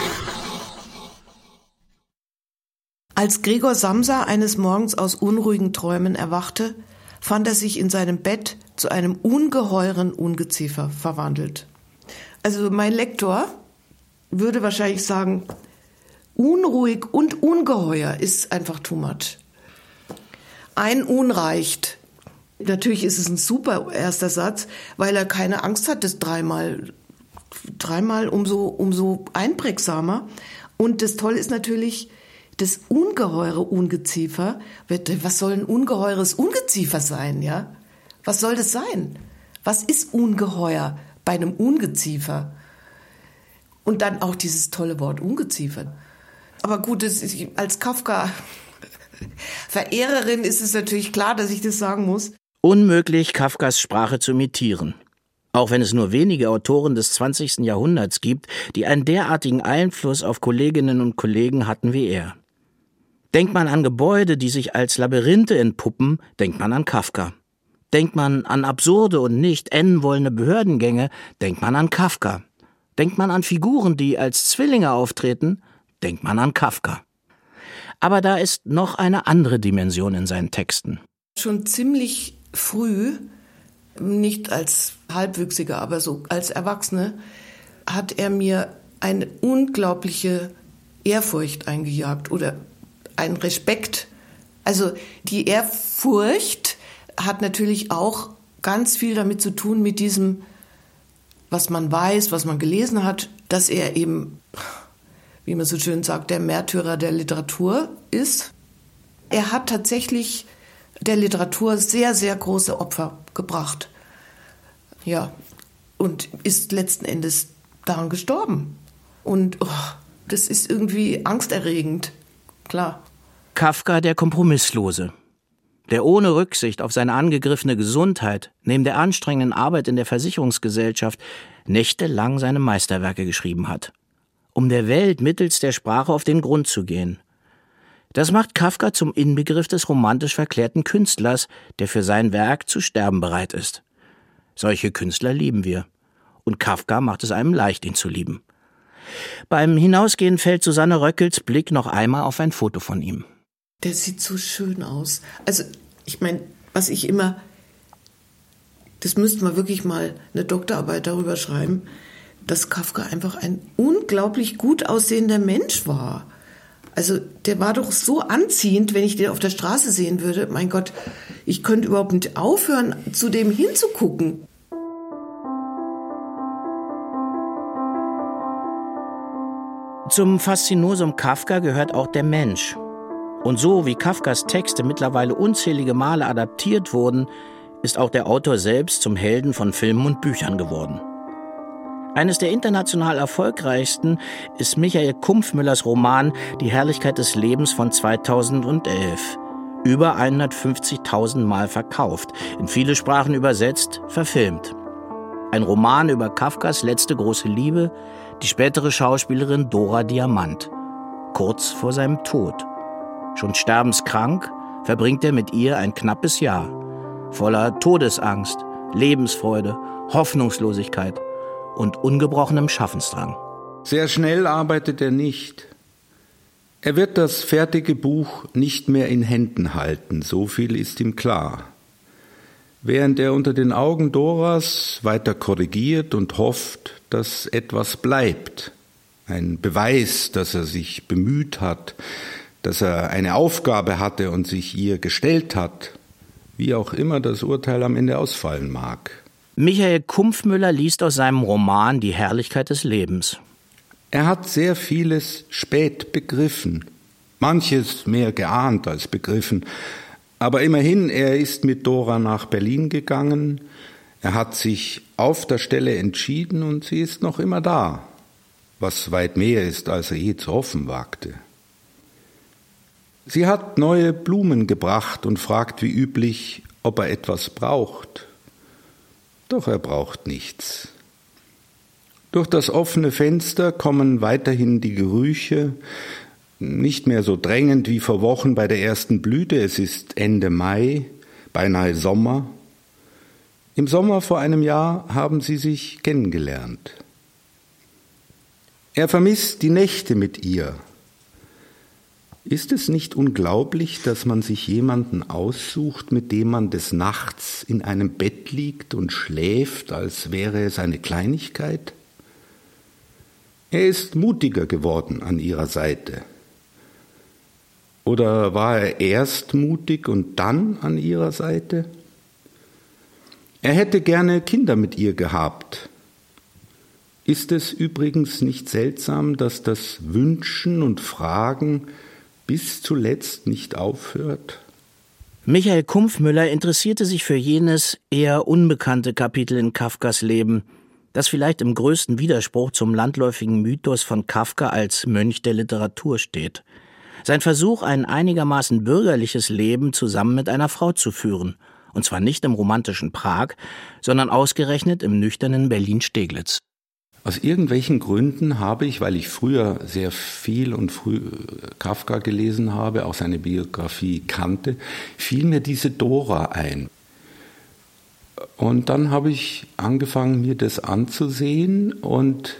Als Gregor Samsa eines Morgens aus unruhigen Träumen erwachte, fand er sich in seinem Bett zu einem ungeheuren Ungeziefer verwandelt. Also mein Lektor würde wahrscheinlich sagen, unruhig und ungeheuer ist einfach too much. Ein Un reicht. Natürlich ist es ein super erster Satz, weil er keine Angst hat, das dreimal, dreimal umso, umso einprägsamer. Und das Tolle ist natürlich, das ungeheure Ungeziefer, was soll ein ungeheures Ungeziefer sein, ja? Was soll das sein? Was ist ungeheuer bei einem Ungeziefer? Und dann auch dieses tolle Wort Ungeziefer. Aber gut, das ist, als Kafka-Verehrerin ist es natürlich klar, dass ich das sagen muss. Unmöglich, Kafkas Sprache zu imitieren. Auch wenn es nur wenige Autoren des zwanzigsten Jahrhunderts gibt, die einen derartigen Einfluss auf Kolleginnen und Kollegen hatten wie er. Denkt man an Gebäude, die sich als Labyrinthe entpuppen, denkt man an Kafka. Denkt man an absurde und nicht enden wollende Behördengänge, denkt man an Kafka. Denkt man an Figuren, die als Zwillinge auftreten, denkt man an Kafka. Aber da ist noch eine andere Dimension in seinen Texten. Schon ziemlich früh, nicht als Halbwüchsiger, aber so als Erwachsene, hat er mir eine unglaubliche Ehrfurcht eingejagt oder einen Respekt. Also die Ehrfurcht hat natürlich auch ganz viel damit zu tun mit diesem, was man weiß, was man gelesen hat, dass er eben, wie man so schön sagt, der Märtyrer der Literatur ist. Er hat tatsächlich der Literatur sehr, sehr große Opfer gebracht. Ja, und ist letzten Endes daran gestorben. Und oh, das ist irgendwie angsterregend, klar. Kafka der Kompromisslose, der ohne Rücksicht auf seine angegriffene Gesundheit, neben der anstrengenden Arbeit in der Versicherungsgesellschaft, nächtelang seine Meisterwerke geschrieben hat, um der Welt mittels der Sprache auf den Grund zu gehen. Das macht Kafka zum Inbegriff des romantisch verklärten Künstlers, der für sein Werk zu sterben bereit ist. Solche Künstler lieben wir. Und Kafka macht es einem leicht, ihn zu lieben. Beim Hinausgehen fällt Susanne Röckels Blick noch einmal auf ein Foto von ihm. Der sieht so schön aus. Also, ich meine, was ich immer, das müsste man wirklich mal eine Doktorarbeit darüber schreiben, dass Kafka einfach ein unglaublich gut aussehender Mensch war. Also, der war doch so anziehend, wenn ich den auf der Straße sehen würde. Mein Gott, ich könnte überhaupt nicht aufhören, zu dem hinzugucken. Zum Faszinosum Kafka gehört auch der Mensch. Und so wie Kafkas Texte mittlerweile unzählige Male adaptiert wurden, ist auch der Autor selbst zum Helden von Filmen und Büchern geworden. Eines der international erfolgreichsten ist Michael Kumpfmüllers Roman Die Herrlichkeit des Lebens von zweitausendelf. Über hundertfünfzigtausend Mal verkauft, in viele Sprachen übersetzt, verfilmt. Ein Roman über Kafkas letzte große Liebe, die spätere Schauspielerin Dora Diamant, kurz vor seinem Tod. Schon sterbenskrank verbringt er mit ihr ein knappes Jahr, voller Todesangst, Lebensfreude, Hoffnungslosigkeit und ungebrochenem Schaffensdrang. Sehr schnell arbeitet er nicht. Er wird das fertige Buch nicht mehr in Händen halten, so viel ist ihm klar. Während er unter den Augen Doras weiter korrigiert und hofft, dass etwas bleibt. Ein Beweis, dass er sich bemüht hat, dass er eine Aufgabe hatte und sich ihr gestellt hat, wie auch immer das Urteil am Ende ausfallen mag. Michael Kumpfmüller liest aus seinem Roman Die Herrlichkeit des Lebens. Er hat sehr vieles spät begriffen, manches mehr geahnt als begriffen, aber immerhin, er ist mit Dora nach Berlin gegangen, er hat sich auf der Stelle entschieden und sie ist noch immer da, was weit mehr ist, als er je zu hoffen wagte. Sie hat neue Blumen gebracht und fragt wie üblich, ob er etwas braucht. Doch er braucht nichts. Durch das offene Fenster kommen weiterhin die Gerüche, nicht mehr so drängend wie vor Wochen bei der ersten Blüte. Es ist Ende Mai, beinahe Sommer. Im Sommer vor einem Jahr haben sie sich kennengelernt. Er vermisst die Nächte mit ihr. Ist es nicht unglaublich, dass man sich jemanden aussucht, mit dem man des Nachts in einem Bett liegt und schläft, als wäre es eine Kleinigkeit? Er ist mutiger geworden an ihrer Seite. Oder war er erst mutig und dann an ihrer Seite? Er hätte gerne Kinder mit ihr gehabt. Ist es übrigens nicht seltsam, dass das Wünschen und Fragen bis zuletzt nicht aufhört? Michael Kumpfmüller interessierte sich für jenes eher unbekannte Kapitel in Kafkas Leben, das vielleicht im größten Widerspruch zum landläufigen Mythos von Kafka als Mönch der Literatur steht. Sein Versuch, ein einigermaßen bürgerliches Leben zusammen mit einer Frau zu führen, und zwar nicht im romantischen Prag, sondern ausgerechnet im nüchternen Berlin-Steglitz. Aus irgendwelchen Gründen habe ich, weil ich früher sehr viel und früh Kafka gelesen habe, auch seine Biografie kannte, fiel mir diese Dora ein. Und dann habe ich angefangen, mir das anzusehen und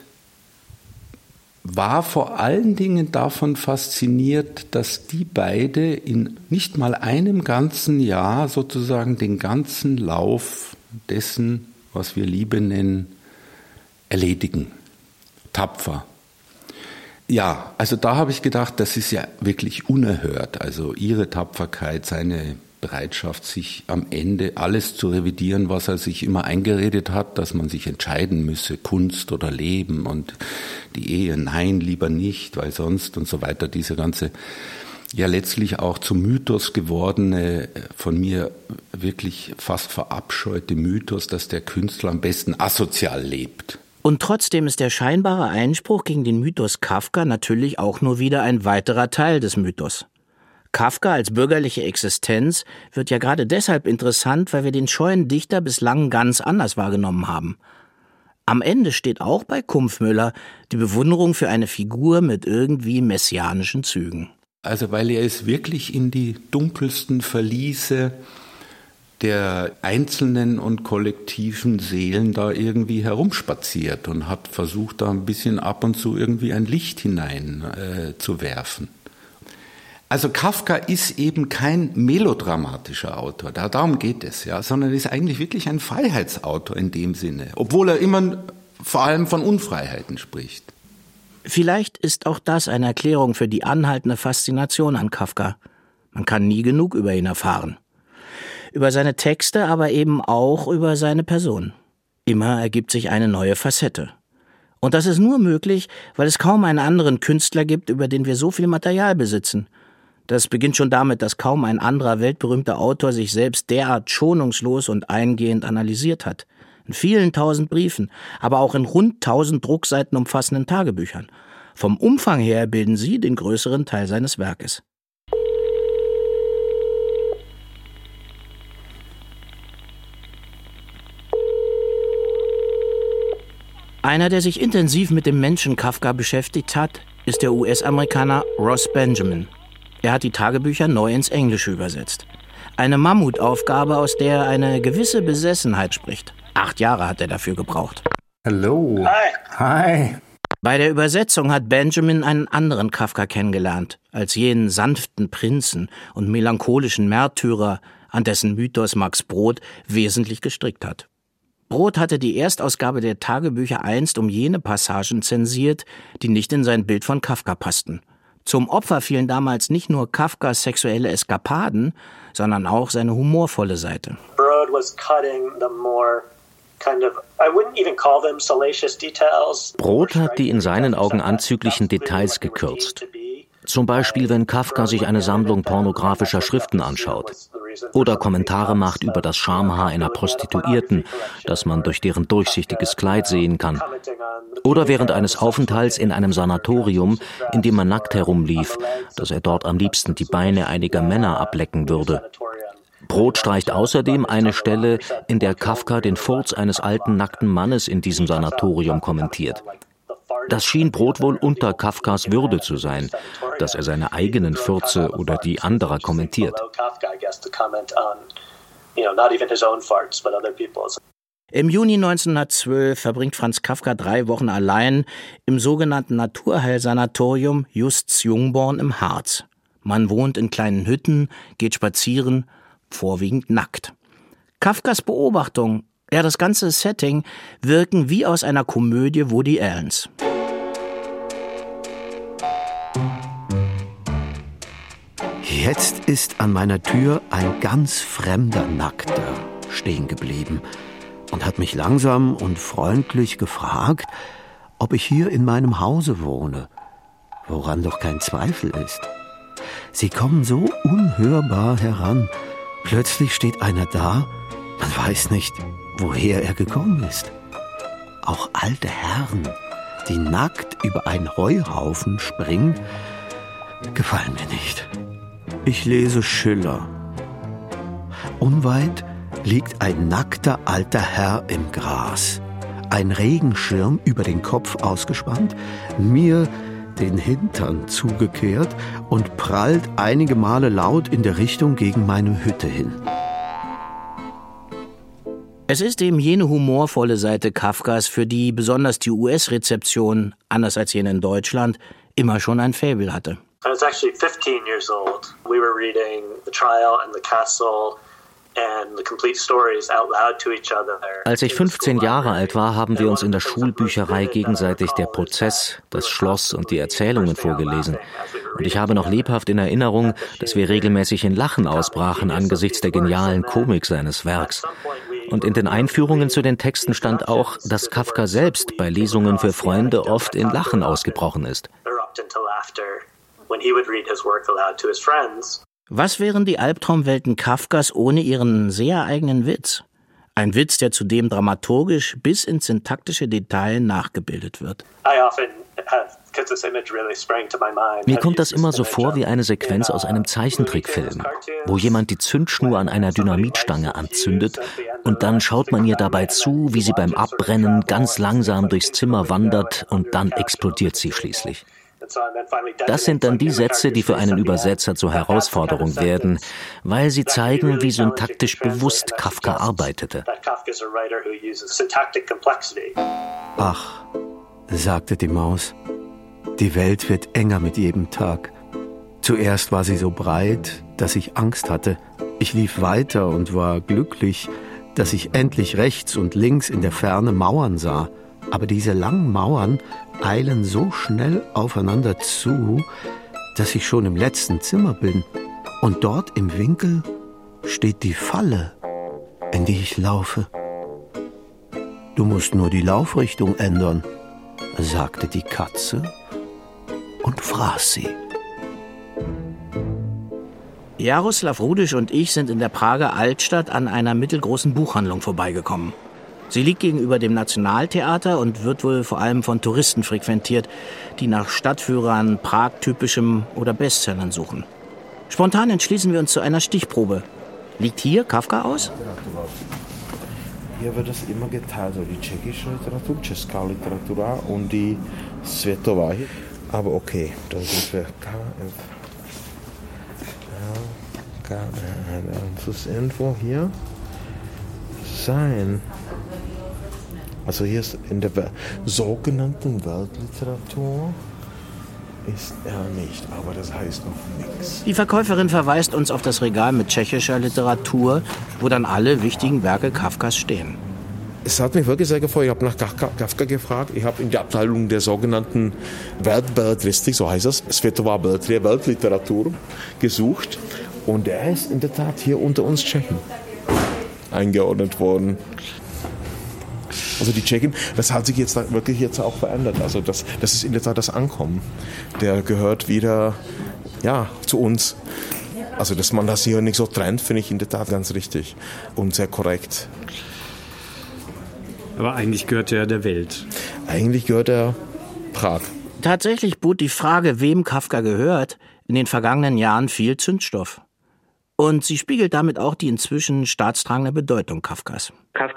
war vor allen Dingen davon fasziniert, dass die beide in nicht mal einem ganzen Jahr sozusagen den ganzen Lauf dessen, was wir Liebe nennen, erledigen. Tapfer. Ja, also da habe ich gedacht, das ist ja wirklich unerhört. Also ihre Tapferkeit, seine Bereitschaft, sich am Ende alles zu revidieren, was er sich immer eingeredet hat, dass man sich entscheiden müsse, Kunst oder Leben und die Ehe, nein, lieber nicht, weil sonst und so weiter, diese ganze ja letztlich auch zum Mythos gewordene, von mir wirklich fast verabscheute Mythos, dass der Künstler am besten asozial lebt. Und trotzdem ist der scheinbare Einspruch gegen den Mythos Kafka natürlich auch nur wieder ein weiterer Teil des Mythos. Kafka als bürgerliche Existenz wird ja gerade deshalb interessant, weil wir den scheuen Dichter bislang ganz anders wahrgenommen haben. Am Ende steht auch bei Kumpfmüller die Bewunderung für eine Figur mit irgendwie messianischen Zügen. Also weil er es wirklich in die dunkelsten Verliese der einzelnen und kollektiven Seelen da irgendwie herumspaziert und hat versucht, da ein bisschen ab und zu irgendwie ein Licht hinein äh, zu werfen. Also Kafka ist eben kein melodramatischer Autor, da, darum geht es, ja, sondern ist eigentlich wirklich ein Freiheitsautor in dem Sinne, obwohl er immer vor allem von Unfreiheiten spricht. Vielleicht ist auch das eine Erklärung für die anhaltende Faszination an Kafka. Man kann nie genug über ihn erfahren. Über seine Texte, aber eben auch über seine Person. Immer ergibt sich eine neue Facette. Und das ist nur möglich, weil es kaum einen anderen Künstler gibt, über den wir so viel Material besitzen. Das beginnt schon damit, dass kaum ein anderer weltberühmter Autor sich selbst derart schonungslos und eingehend analysiert hat. In vielen tausend Briefen, aber auch in rund tausend Druckseiten umfassenden Tagebüchern. Vom Umfang her bilden sie den größeren Teil seines Werkes. Einer, der sich intensiv mit dem Menschen Kafka beschäftigt hat, ist der U S-Amerikaner Ross Benjamin. Er hat die Tagebücher neu ins Englische übersetzt. Eine Mammutaufgabe, aus der er eine gewisse Besessenheit spricht. Acht Jahre hat er dafür gebraucht. Hallo. Hi. Hi. Bei der Übersetzung hat Benjamin einen anderen Kafka kennengelernt, als jenen sanften Prinzen und melancholischen Märtyrer, an dessen Mythos Max Brod wesentlich gestrickt hat. Brod hatte die Erstausgabe der Tagebücher einst um jene Passagen zensiert, die nicht in sein Bild von Kafka passten. Zum Opfer fielen damals nicht nur Kafkas sexuelle Eskapaden, sondern auch seine humorvolle Seite. Brod was cutting the more kind of, I wouldn't even call them salacious details. Brod hat die in seinen Augen anzüglichen Details gekürzt. Zum Beispiel, wenn Kafka sich eine Sammlung pornografischer Schriften anschaut oder Kommentare macht über das Schamhaar einer Prostituierten, das man durch deren durchsichtiges Kleid sehen kann, oder während eines Aufenthalts in einem Sanatorium, in dem man nackt herumlief, dass er dort am liebsten die Beine einiger Männer ablecken würde. Brod streicht außerdem eine Stelle, in der Kafka den Furz eines alten nackten Mannes in diesem Sanatorium kommentiert. Das schien Brod wohl unter Kafkas Würde zu sein, dass er seine eigenen Fürze oder die anderer kommentiert. Im Juni neunzehnhundertzwölf verbringt Franz Kafka drei Wochen allein im sogenannten Naturheilsanatorium Justs Jungborn im Harz. Man wohnt in kleinen Hütten, geht spazieren, vorwiegend nackt. Kafkas Beobachtung, ja das ganze Setting, wirken wie aus einer Komödie Woody Allens. Jetzt ist an meiner Tür ein ganz fremder Nackter stehen geblieben und hat mich langsam und freundlich gefragt, ob ich hier in meinem Hause wohne, woran doch kein Zweifel ist. Sie kommen so unhörbar heran. Plötzlich steht einer da, man weiß nicht, woher er gekommen ist. Auch alte Herren, die nackt über einen Heuhaufen springen, gefallen mir nicht. Ich lese Schiller. Unweit liegt ein nackter alter Herr im Gras, ein Regenschirm über den Kopf ausgespannt, mir den Hintern zugekehrt und prallt einige Male laut in der Richtung gegen meine Hütte hin. Es ist eben jene humorvolle Seite Kafkas, für die besonders die U S-Rezeption, anders als jene in Deutschland, immer schon ein Faible hatte. I was actually fifteen years old. We were reading The Trial and The Castle and the complete stories out loud to each other. Als ich fünfzehn Jahre alt war, haben wir uns in der Schulbücherei gegenseitig Der Prozess, das Schloss und die Erzählungen vorgelesen. Und ich habe noch lebhaft in Erinnerung, dass wir regelmäßig in Lachen ausbrachen angesichts der genialen Komik seines Werks. Und in den Einführungen zu den Texten stand auch, dass Kafka selbst bei Lesungen für Freunde oft in Lachen ausgebrochen ist. when he would read his work aloud to his friends. Was wären die Albtraumwelten Kafkas ohne ihren sehr eigenen Witz? Ein Witz, der zudem dramaturgisch bis ins syntaktische Detail nachgebildet wird. Mir kommt das immer so vor wie eine Sequenz aus einem Zeichentrickfilm, wo jemand die Zündschnur an einer Dynamitstange anzündet und dann schaut man ihr dabei zu, wie sie beim Abbrennen ganz langsam durchs Zimmer wandert und dann explodiert sie schließlich. Das sind dann die Sätze, die für einen Übersetzer zur Herausforderung werden, weil sie zeigen, wie syntaktisch bewusst Kafka arbeitete. Ach, sagte die Maus, die Welt wird enger mit jedem Tag. Zuerst war sie so breit, dass ich Angst hatte. Ich lief weiter und war glücklich, dass ich endlich rechts und links in der Ferne Mauern sah. Aber diese langen Mauern eilen so schnell aufeinander zu, dass ich schon im letzten Zimmer bin. Und dort im Winkel steht die Falle, in die ich laufe. Du musst nur die Laufrichtung ändern, sagte die Katze und fraß sie. Jaroslav Rudisch und ich sind in der Prager Altstadt an einer mittelgroßen Buchhandlung vorbeigekommen. Sie liegt gegenüber dem Nationaltheater und wird wohl vor allem von Touristen frequentiert, die nach Stadtführern, Prag-typischem oder Bestsellern suchen. Spontan entschließen wir uns zu einer Stichprobe. Liegt hier Kafka aus? Hier wird das immer geteilt, so die tschechische Literatur, Česká Literatura und die Světová. Aber okay, dann sind wir K F. K F Info hier sein. Also hier ist in der sogenannten Weltliteratur ist er nicht, aber das heißt noch nichts. Die Verkäuferin verweist uns auf das Regal mit tschechischer Literatur, wo dann alle wichtigen Werke Kafkas stehen. Es hat mich wirklich sehr gefreut. Ich habe nach Kafka gefragt. Ich habe in der Abteilung der sogenannten Weltbelletristik, so heißt das, Světová Weltliteratur, gesucht. Und er ist in der Tat hier unter uns Tschechen eingeordnet worden. Also die Tschechen, das hat sich jetzt wirklich jetzt auch verändert. Also das, das ist in der Tat das Ankommen. Der gehört wieder ja, zu uns. Also dass man das hier nicht so trennt, finde ich in der Tat ganz richtig und sehr korrekt. Aber eigentlich gehört er der Welt. Eigentlich gehört er Prag. Tatsächlich bot die Frage, wem Kafka gehört, in den vergangenen Jahren viel Zündstoff. Und sie spiegelt damit auch die inzwischen staatstragende Bedeutung Kafkas.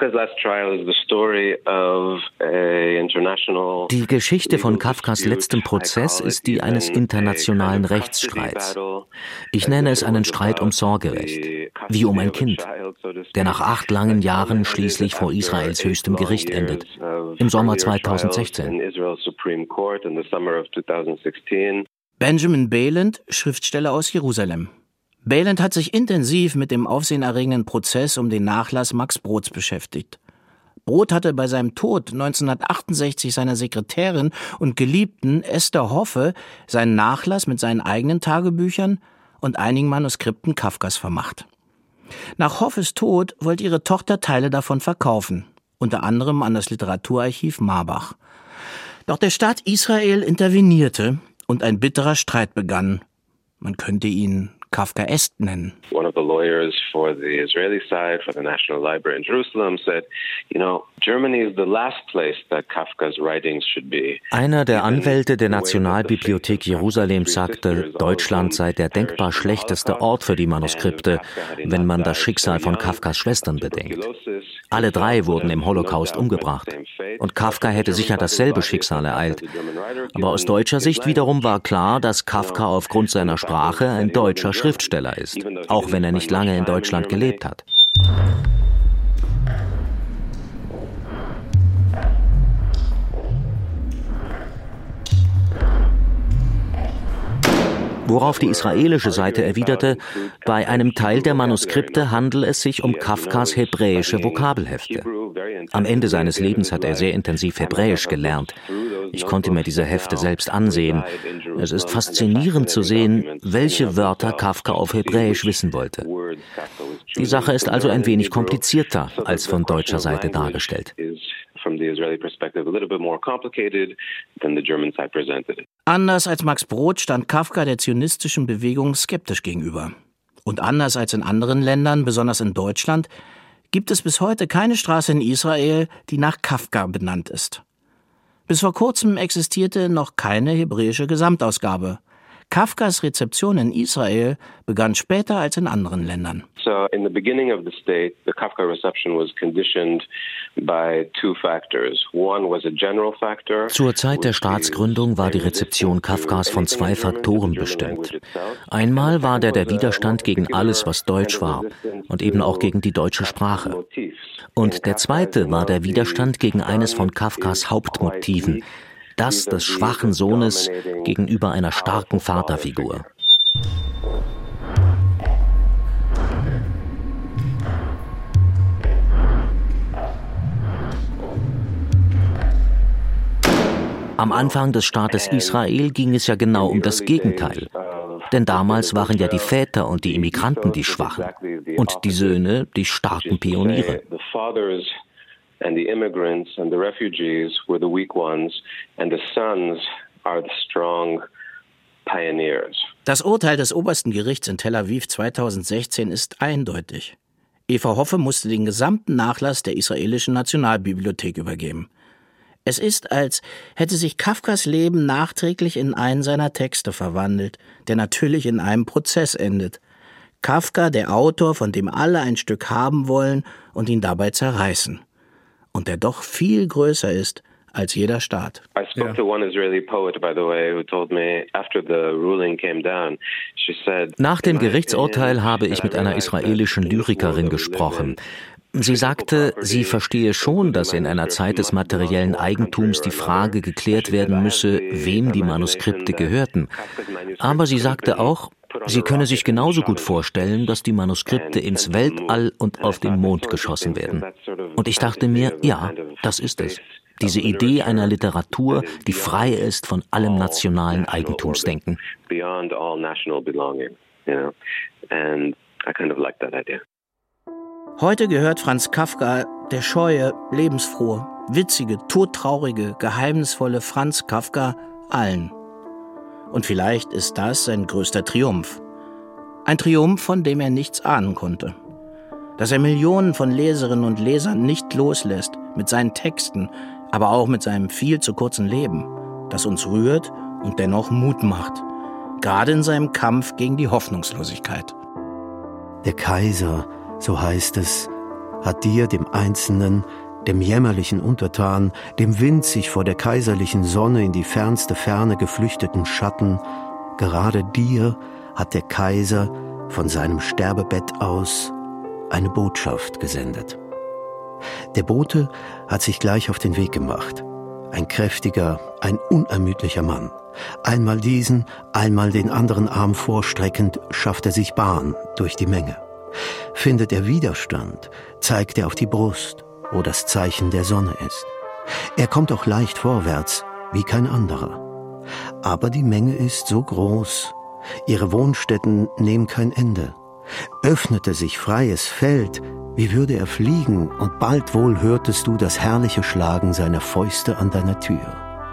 Die Geschichte von Kafkas letztem Prozess ist die eines internationalen Rechtsstreits. Ich nenne es einen Streit um Sorgerecht, wie um ein Kind, der nach acht langen Jahren schließlich vor Israels höchstem Gericht endet, im Sommer zweitausendsechzehn. Benjamin Beland, Schriftsteller aus Jerusalem. Beland hat sich intensiv mit dem aufsehenerregenden Prozess um den Nachlass Max Brods beschäftigt. Brod hatte bei seinem Tod neunzehnhundertachtundsechzig seiner Sekretärin und Geliebten Esther Hoffe seinen Nachlass mit seinen eigenen Tagebüchern und einigen Manuskripten Kafkas vermacht. Nach Hoffes Tod wollte ihre Tochter Teile davon verkaufen, unter anderem an das Literaturarchiv Marbach. Doch der Staat Israel intervenierte und ein bitterer Streit begann. Man könnte ihn Kafkaesk nennen. One of the lawyers for the Israeli side, for the National Library in Jerusalem, said, you know, Germany is the last place that Kafka's writings should be. Einer der Anwälte der Nationalbibliothek Jerusalem sagte, Deutschland sei der denkbar schlechteste Ort für die Manuskripte, wenn man das Schicksal von Kafkas Schwestern bedenkt. Alle drei wurden im Holocaust umgebracht. Und Kafka hätte sicher dasselbe Schicksal ereilt. Aber aus deutscher Sicht wiederum war klar, dass Kafka aufgrund seiner Sprache ein deutscher Schriftsteller ist, auch wenn er nicht lange in Deutschland gelebt hat. Worauf die israelische Seite erwiderte, bei einem Teil der Manuskripte handele es sich um Kafkas hebräische Vokabelhefte. Am Ende seines Lebens hat er sehr intensiv Hebräisch gelernt. Ich konnte mir diese Hefte selbst ansehen. Es ist faszinierend zu sehen, welche Wörter Kafka auf Hebräisch wissen wollte. Die Sache ist also ein wenig komplizierter als von deutscher Seite dargestellt. Israeli perspective a little bit more complicated than the German side presented it. Anders als Max Brod stand Kafka der zionistischen Bewegung skeptisch gegenüber. Und anders als in anderen Ländern, besonders in Deutschland, gibt es bis heute keine Straße in Israel, die nach Kafka benannt ist. Bis vor kurzem existierte noch keine hebräische Gesamtausgabe. Kafkas Rezeption in Israel begann später als in anderen Ländern. So in the beginning of the state, the Kafka reception was conditioned by two factors. One was a general factor. Zur Zeit der Staatsgründung war die Rezeption Kafkas von zwei Faktoren bestimmt. Einmal war der der Widerstand gegen alles, was deutsch war und eben auch gegen die deutsche Sprache. Und der zweite war der Widerstand gegen eines von Kafkas Hauptmotiven, das des schwachen Sohnes gegenüber einer starken Vaterfigur. Am Anfang des Staates Israel ging es ja genau um das Gegenteil. Denn damals waren ja die Väter und die Immigranten die Schwachen und die Söhne die starken Pioniere. And the immigrants and the refugees were the weak ones, and the sons are the strong pioneers. Das Urteil des obersten Gerichts in Tel Aviv zweitausendsechzehn ist eindeutig. Eva Hoffe musste den gesamten Nachlass der israelischen Nationalbibliothek übergeben. Es ist, als hätte sich Kafkas Leben nachträglich in einen seiner Texte verwandelt, der natürlich in einem Prozess endet. Kafka, der Autor, von dem alle ein Stück haben wollen und ihn dabei zerreißen. Und der doch viel größer ist als jeder Staat. I spoke yeah. to one Israeli poet, by the way, who told me after the ruling came down, she said, nach dem Gerichtsurteil habe ich mit einer israelischen Lyrikerin gesprochen. Sie sagte, sie verstehe schon, dass in einer Zeit des materiellen Eigentums die Frage geklärt werden müsse, wem die Manuskripte gehörten. Aber sie sagte auch, sie könne sich genauso gut vorstellen, dass die Manuskripte ins Weltall und auf den Mond geschossen werden. Und ich dachte mir, ja, das ist es. Diese Idee einer Literatur, die frei ist von allem nationalen Eigentumsdenken. Heute gehört Franz Kafka der scheue, lebensfrohe, witzige, todtraurige, geheimnisvolle Franz Kafka allen. Und vielleicht ist das sein größter Triumph. Ein Triumph, von dem er nichts ahnen konnte. Dass er Millionen von Leserinnen und Lesern nicht loslässt, mit seinen Texten, aber auch mit seinem viel zu kurzen Leben, das uns rührt und dennoch Mut macht. Gerade in seinem Kampf gegen die Hoffnungslosigkeit. Der Kaiser, so heißt es, hat dir, dem Einzelnen, dem jämmerlichen Untertan, dem winzig vor der kaiserlichen Sonne in die fernste Ferne geflüchteten Schatten, gerade dir hat der Kaiser von seinem Sterbebett aus eine Botschaft gesendet. Der Bote hat sich gleich auf den Weg gemacht. Ein kräftiger, ein unermüdlicher Mann. Einmal diesen, einmal den anderen Arm vorstreckend, schafft er sich Bahn durch die Menge. Findet er Widerstand, zeigt er auf die Brust, wo das Zeichen der Sonne ist. Er kommt auch leicht vorwärts, wie kein anderer. Aber die Menge ist so groß, ihre Wohnstätten nehmen kein Ende. Öffnete sich freies Feld, wie würde er fliegen, und bald wohl hörtest du das herrliche Schlagen seiner Fäuste an deiner Tür.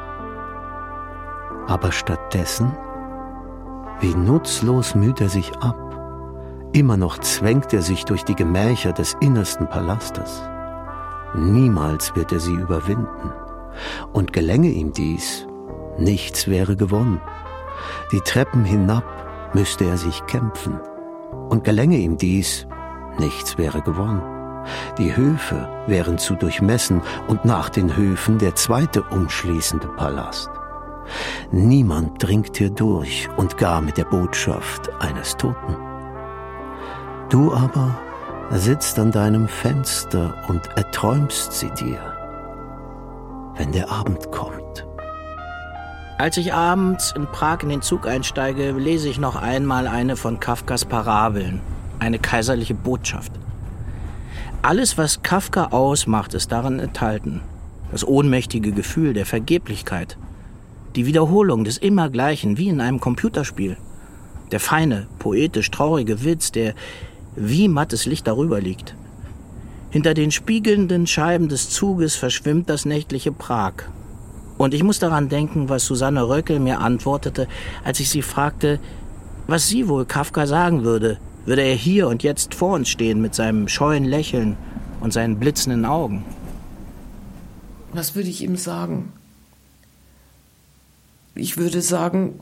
Aber stattdessen, wie nutzlos müht er sich ab, immer noch zwängt er sich durch die Gemächer des innersten Palastes. Niemals wird er sie überwinden. Und gelänge ihm dies, nichts wäre gewonnen. Die Treppen hinab müsste er sich kämpfen. Und gelänge ihm dies, nichts wäre gewonnen. Die Höfe wären zu durchmessen und nach den Höfen der zweite umschließende Palast. Niemand dringt hier durch und gar mit der Botschaft eines Toten. Du aber sitzt an deinem Fenster und erträumst sie dir, wenn der Abend kommt. Als ich abends in Prag in den Zug einsteige, lese ich noch einmal eine von Kafkas Parabeln, eine kaiserliche Botschaft. Alles, was Kafka ausmacht, ist darin enthalten. Das ohnmächtige Gefühl der Vergeblichkeit, die Wiederholung des Immergleichen wie in einem Computerspiel, der feine, poetisch traurige Witz, der wie mattes Licht darüber liegt. Hinter den spiegelnden Scheiben des Zuges verschwimmt das nächtliche Prag. Und ich muss daran denken, was Susanne Röckel mir antwortete, als ich sie fragte, was sie wohl Kafka sagen würde, würde er hier und jetzt vor uns stehen mit seinem scheuen Lächeln und seinen blitzenden Augen. Was würde ich ihm sagen? Ich würde sagen,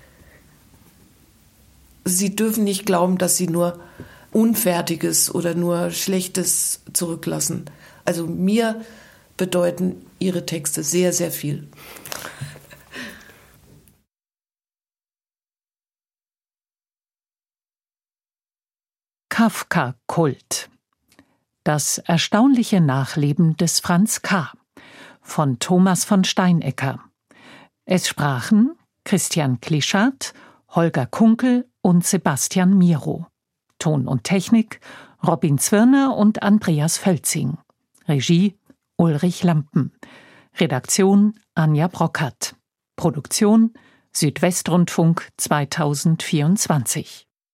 Sie dürfen nicht glauben, dass Sie nur Unfertiges oder nur Schlechtes zurücklassen. Also mir bedeuten Ihre Texte sehr, sehr viel. Kafka-Kult. Das erstaunliche Nachleben des Franz K. von Thomas von Steinecker. Es sprachen Christian Klischat, Holger Kunkel und Sebastian Miro. Ton und Technik Robin Zwirner und Andreas Völzing. Regie Ulrich Lampen. Redaktion Anja Brockert. Produktion Südwestrundfunk zweitausendvierundzwanzig.